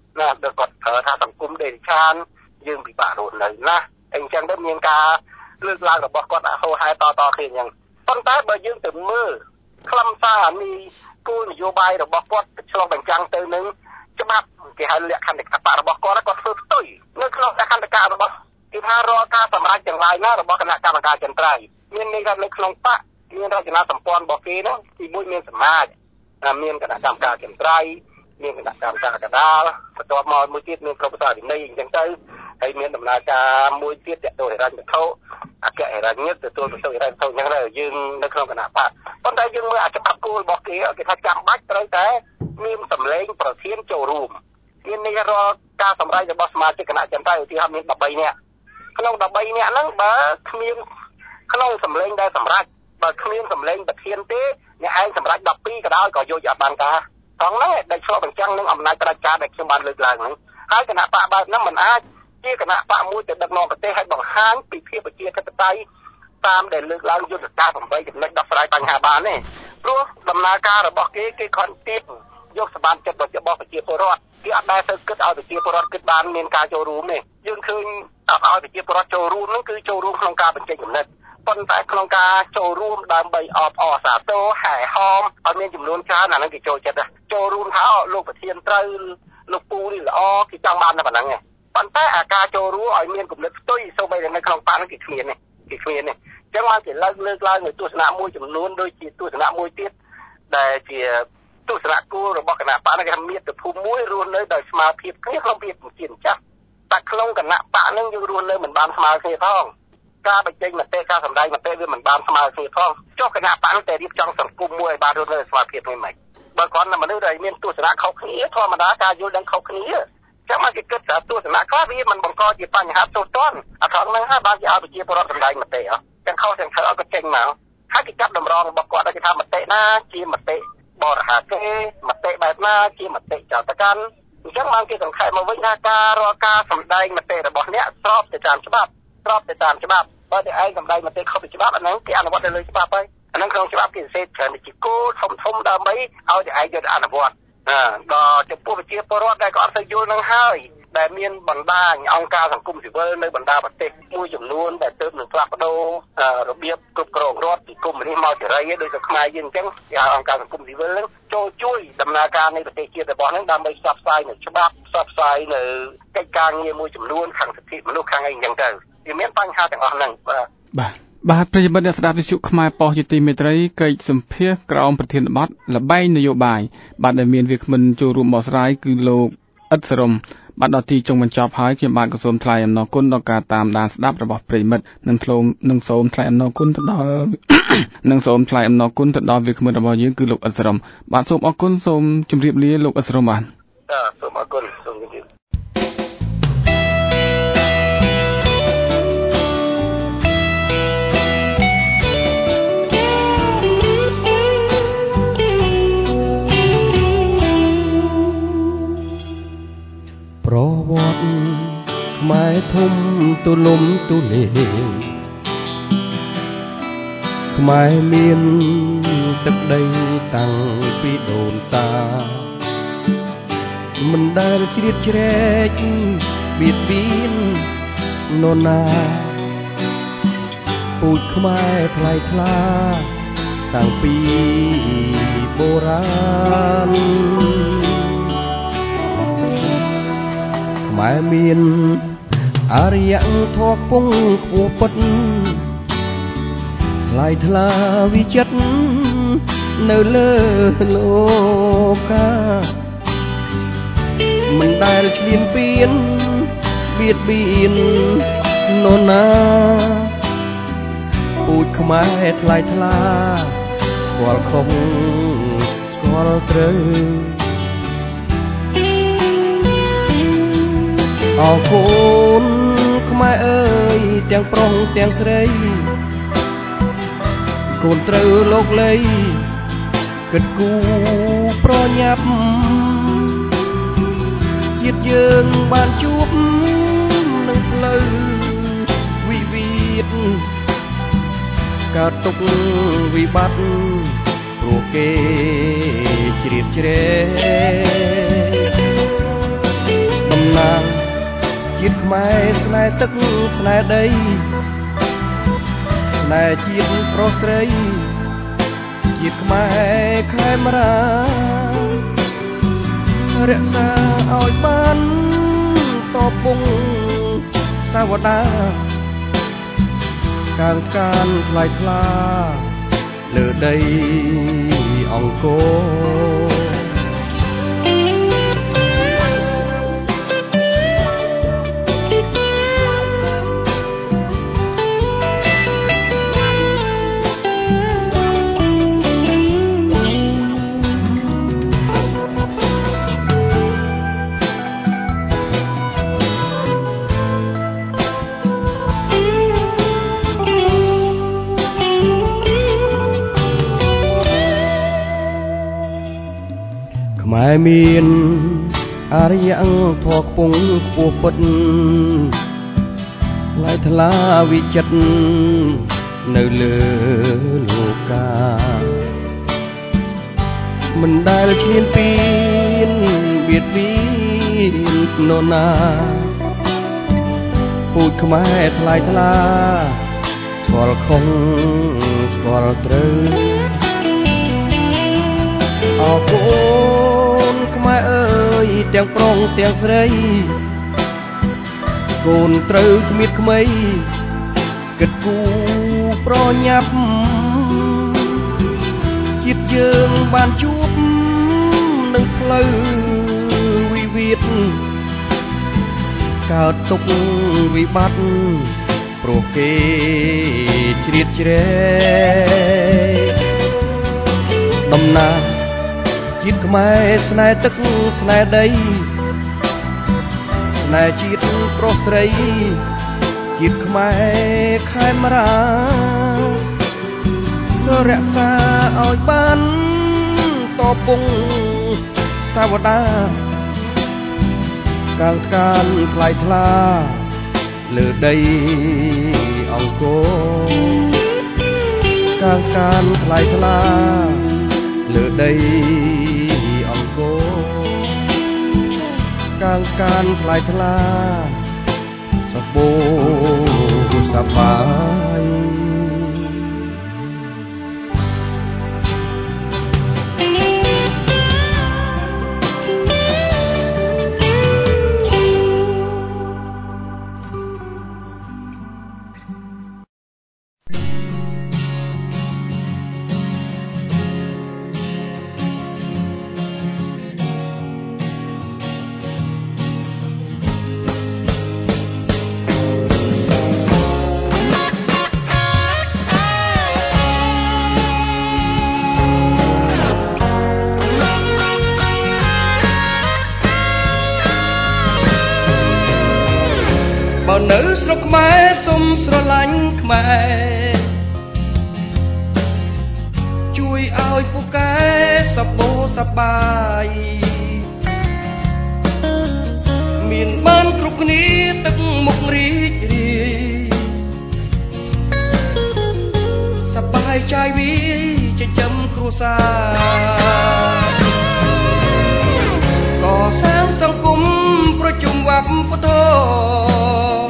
ណាដល់គាត់ប្រើថាសង្គមដេរឆានយើងពិបាករស់នៅណាអញ្ចឹងទៅមានការលើកឡើងរបស់គាត់ហោហែតតគ្នាអញ្ចឹងប៉ុន្តែបើយើងទៅមើលខ្លឹមសារអានេះគោលនយោបាយរបស់គាត់ឆ្លងបញ្ចាំងទៅនឹងច្បាប់គេហៅលក្ខន្តិកៈរបស់គាត់គាត់ធ្វើផ្ទុយនៅក្នុងលក្ខន្តិកៈរបស់គេថារាល់ការសម្រេចទាំងឡាយណារបស់គណៈកម្មការចន្ទ្រៃមានន័យថានៅក្នុងបកមានរចនាសម្ព័ន្ធរបស់គេនោះទីមួយមានសមាជមានគណៈកម្មការចន្ទ្រៃមានគណៈកម្មការកដាលបន្ទាប់មកមួយទៀតមានក្រុមប្រឹក្សាវិន័យអញ្ចឹងទៅហើយមានដំណើរការមួយទៀតទាក់ទងហិរញ្ញវត្ថុអគ្គហិរញ្ញមិត្តទទួលបន្ទុកហិរញ្ញវត្ថុអញ្ចឹងទៅយើងនៅក្នុងគណៈបកប៉ុន្តែយើងមើលអាច្បាប់គោលរបស់គេគេថាចាំបាច់ត្រូវតែមានសម្លេងប្រធានចូលរួមមានន័យថារាល់ការសម្រេចរបស់សមាជិកគណៈចន្ទ្រៃឧទាហរណ៍មាន13នាក់ក្នុង13នាក់ហ្នឹងបើគ្មានក្នុងសម្លេងដែលសម្រេចបើគ្មានសម្លេងប្រធានទេអ្នកឯងសម្រេច12ក៏ដោយក៏យកយកបានការត្រង់ហ្នឹងដែលឆ្លុះបញ្ចាំងនឹងអំណាចប្រជាការដែលខ្ញុំបានលើកឡើងហ្នឹងហើយគណៈបកបែបហ្នឹងមិនអាចជាគណៈបកមួយទៅដឹកនាំប្រទេសឲ្យបង្ហាញពីភាពប្រជាធិបតេយ្យតាមដែលលើកឡើងយុទ្ធសាស្ត្រដើម្បីចំណេញដោះស្រាយបញ្ហាបានទេព្រោះដំណើរការរបស់គេគេខន់ទីបយកសម្បត្តិចិត្តរបស់ប្រជាពលរដ្ឋគេអត់ដែលទៅគិតឲ្យប្រជាពលរដ្ឋគិតបានមានការចូលរួមទេយើងឃើញអត់ឲ្យប្រជាពលរដ្ឋចូលរួមហ្នឹងគឺចូលរួមក្នុងការបញ្ចេញគំនិតប៉ុន្តែក្នុងការចូលរួមដើម្បីអបអរសាទរហែហោមឲ្យមានចំនួនច្រើនអាហ្នឹងគេចូលចិត្តចូលរួមថាលោកប្រធានត្រូវលោកពូនេះល្អគេចង់បានតែប៉ុណ្្នឹងឯងប៉ុន្តែអាការចូលរួមឲ្យមានគំនិតផ្ទុយសូម្បីតែនៅក្នុងបកហ្នឹងគេគ្មានទេគេគ្មានទេអញ្ចឹងមកគេលើកលើកឡើងនៅទស្សនៈមួយចំនួនដូចជាទស្សនៈមួយទៀតដែលជាទស្សនៈគោលរបស់គណៈបកហ្នឹងគេថាមាតុភូមិមួយរស់នៅដោយស្មារតីគ្នាក្នុងភាពជាម្ចាស់តែក្នុងគណៈបកហ្នឹងយើងរស់នៅមិនបានស្មើគ្នាផងការបញ្ចេញមតិការសម្ដែងមតិវាមិនបានស្មើគ្នាផងចុះគណៈបកហ្នឹងតែរៀបចំសង្គមមួយឲ្យបានរស់នៅស្មើភាពមួយមិនបើគាត់នៅមនុស្សដែលមានទស្សនៈខុសគ្នាធម្មតាការយល់ដឹងខុសគ្នាចាំមកគេគិតថាទស្សនៈខ្លះវាមិនបង្កជាបញ្ហាទូទាត់អាត្រង់ហ្នឹងហើយបានគេឲ្យប្រជាពលរដ្ឋសម្ដែងមតិអត់ទាំងខុសទាំងត្រូវក៏ចេញមកហើយគេចាប់តម្រងរបស់គាត់គេថាមតិណាជាមតិបរិហាគេមតិបែបណាជាមតិចោតកម្មអញ្ចឹងបានគេសង្ខេបមកវិញថាការរាល់ការសម្ដែងមតិរបស់អ្នកស្របទៅតាមច្បាប់ស្របទៅតាមច្បាប់បើតែឯងសម្ដែងមតិខុសពីច្បាប់អាហ្នឹងគេអនុវត្តទៅលើច្បាប់ហើយអាហ្នឹងក្នុងច្បាប់គេសេតច្រើនជាគោលធំធំដើម្បីឲ្យតែឯងយកទៅអនុវត្តដល់ចំពោះប្រជាពលរដ្ឋដែលក៏អត់ទៅយល់នឹងហើយដែលមានបណ្ដាញអង្គការសង្គមស៊ីវិលនៅបណ្ដាប្រទេសមួយចំនួនដែលទើបនឹងផ្លាស់ប្ដូររបៀបគ្រប់គ្រងរដ្ឋពីកុម្មុយនីសមកសេរីដោយតែខ្មែរយើងអញ្ចឹងគេហៅអង្គការសង្គមស៊ីវិលហ្នឹងចូលជួយដំណើរការនៃប្រទេសជាតិរបស់ហ្នឹងដើម្បីផ្សព្វផ្សាយនៅច្បាប់ផ្សព្វផ្សាយនៅកិច្ចការងារមួយចំនួនខាងសិទ្ធិមនុស្សខាងអីអញ្ចឹងទៅវាមានបញ្ហាទាំងអស់ហ្នឹងបាទបាទបាទប្រិយមិត្តអ្នកស្ដាប់វិទ្យុខ្មែរប៉ុស្តិ៍ជាទីមេត្រីកិច្ចសម្ភាសក្រោមប្រធានបទលបែងនយោបាយបាទដែលមានវាគ្មិនចូលរួមបកស្រាយគឺលោកអ៊ិតសរមបាទដល់ទីចុងបញ្ចប់ហើយខ្ញុំបាទក៏សូមថ្លែងអំណរគុណដល់ការតាមដានស្ដាប់របស់ប្រិយមិត្តនិងធ្លងនិងសូមថ្លែងអំណរគុណទៅដល់និងសូមថ្លែងអំណរគុណទៅដល់វាគ្មិនរបស់យើងគឺលោកអ៊ិតសរមបាទសូមអរគុណសូមជម្រាបលាលោកអ៊ិតសរមបាទចាសូមអរគុណសូមជម្រាបប្រវត្តិខ្មែរធំទូលំទូលាយខ្មែរមានទឹកដីតាំងពីដូនតាមិនដែលជ្រៀតជ្រែកបៀតបៀននរណាពូជខ្មែរថ្លៃថ្លាតាំងពីបុរាណខ្មែរមានអរិយធម៌គង់ខ្ពស់ពិតថ្លៃថ្លាវិចិត្រនៅលើលោកាមិនដែលឈ្លានពានបៀតបៀននរណាពូជខ្មែរថ្លៃថ្លាស្គាល់ខុសស្គាល់ត្រូវអរគុណខ្មែរអើយទាំងប្រុសទាំងស្រីកូនត្រូវលោកលីគិតគូប្រញាប់ជាតិយើងបានជួបនឹងផ្លូវវិវាទកើតទុកវិបត្តិព្រោះគេជ្រៀតជ្រែកណាងជាតិខ្មែរស្នេហ៍ទឹកស្នេហ៍ដីស្នេហ៍ជាតិប្រុសស្រីជាតិខ្មែរខេមរារក្សាឲ្យបានតពងសាវតាកាងកានថ្លៃថ្លាលើដីអង្គរខ្មែរមានអរិយធម៌ខ្ពង់ខ្ពស់ពិតថ្លៃថ្លាវិចិត្រនៅលើលោកាមិនដែលឈ្លានពានបៀតបៀននរណាពូជខ្មែរថ្លៃថ្លាស្គាល់ខុសស្គាល់ត្រូវអរគុណខ្មែរអើយទាំងប្រុសទាំងស្រីកូនត្រូវគ្មានក្មេងគិតគូប្រញាប់ជាតិយើងបានជួបនឹងផ្លូវវិវាទកើតទុកវិបត្តិព្រោះគេជ្រៀតជ្រែកដំណាលជាតិខ្មែរស្នេហ៍ទឹកស្នេហ៍ដីស្នេហ៍ជាតិប្រុសស្រីជាតិខ្មែរខេមរារក្សាឲ្យបានតពងសាវតាកាងកានថ្លៃថ្លាលើដីអង្គរកាងកានថ្លៃថ្លាលើដីអង្គរកាងកានថ្លៃថ្លាសបោសបាយនៅស្រុកខ្មែរសុំស្រឡាញ់ខ្មែរជួយឲ្យពូកែសបោសបាយមានបានគ្រប់គ្នាទឹកមុខរីករាយសប្បាយใจវាចិញ្ចឹមគ្រួសារកសាងសង្គមប្រជុំវប្បធម៌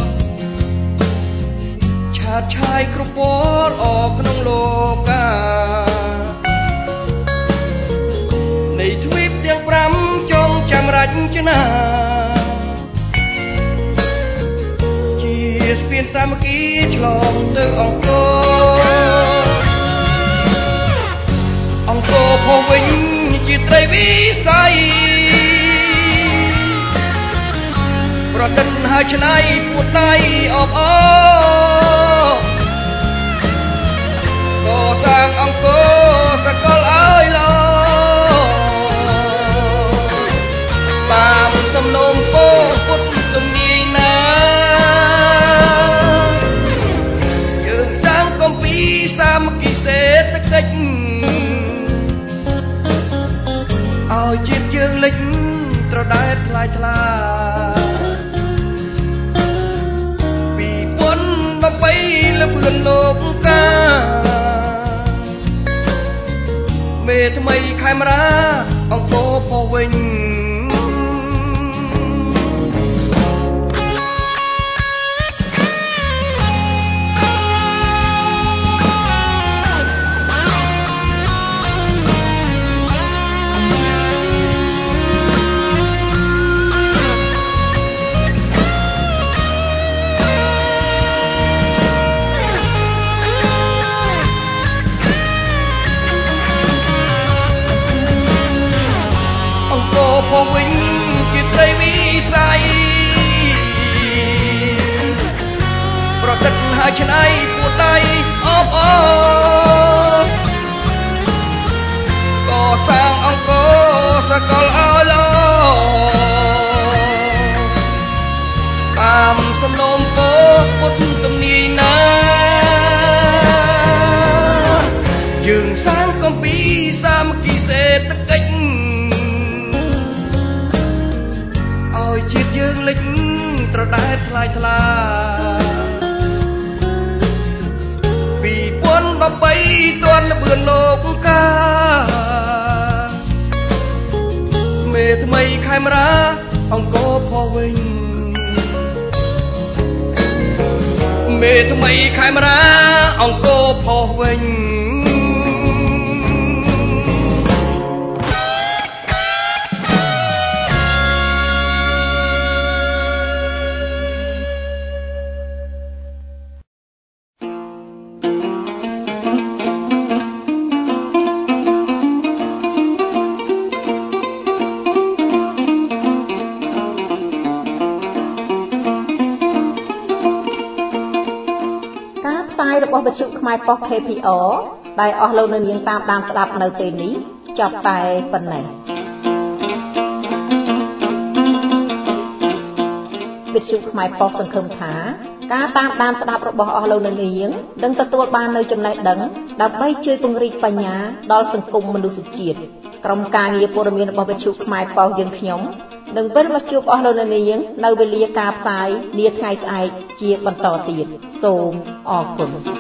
ឆាតឆាយគ្រប់ពណ៌អក្នុងលោកានៃទ្វីបទាំងប្រាំចងចាំរចនាជាស្ពានសាមគ្គីឆ្លងទៅអង្គរអង្គរផុសវិញជាត្រីវិស័យប្រឌិតហើយឆ្នៃពួតដៃអបអរកសាងអង្គរសកលឲ្យល្អតាមសំណូមពរពុទ្ធទំនាយណាយើងសាងកំពីសាមគ្គីសេដ្ឋកិច្ចឲ្យជាតិយើងលេចត្រដែតថ្លៃថ្លាដើម្បីលបឿនលោកកាមេថ្មីខេមរាអង្គរផុសវិញឌិតហើយឆ្នៃពួតដៃអបអរកសាងអង្គរសកលឲ្យល្អតាមសំណូមពរពុទ្ធទំនាយណាយើងសាងកំពីសាមគ្គីសេដ្ឋកិច្ចឲ្យជាតិយើងលេចត្រដែតថ្លៃថ្លាពីរពាន់ដប់បីទាន់លបឿនលោកកាមេថ្មីខេមរាអង្គរផុសវិញមេថ្មីខេមរាអង្គរផុសវិញរបស់វិទ្យុខ្មែរប៉ុស ខេ ភី អរ ដែលអស់លោកនៅនាងតាមដានស្ដាប់នៅពេលនេះចប់តែប៉ុណ្ណេះវិទ្យុខ្មែរប៉ុសសង្ឃឹមថាការតាមដានស្ដាប់របស់អស់លោកនៅនាងនឹងទទួលបាននូវចំណេះដឹងដើម្បីជួយពង្រីកបញ្ញាដល់សង្គមមនុស្សជាតិក្រុមការងារព័ត៌មានរបស់វិទ្យុខ្មែរប៉ុសយើងខ្ញុំនឹងវិលមកជួបអស់លោកនៅនាងនៅវេលាការផ្សាយនាថ្ងៃស្អែកជាបន្តទៀតសូមអរគុណ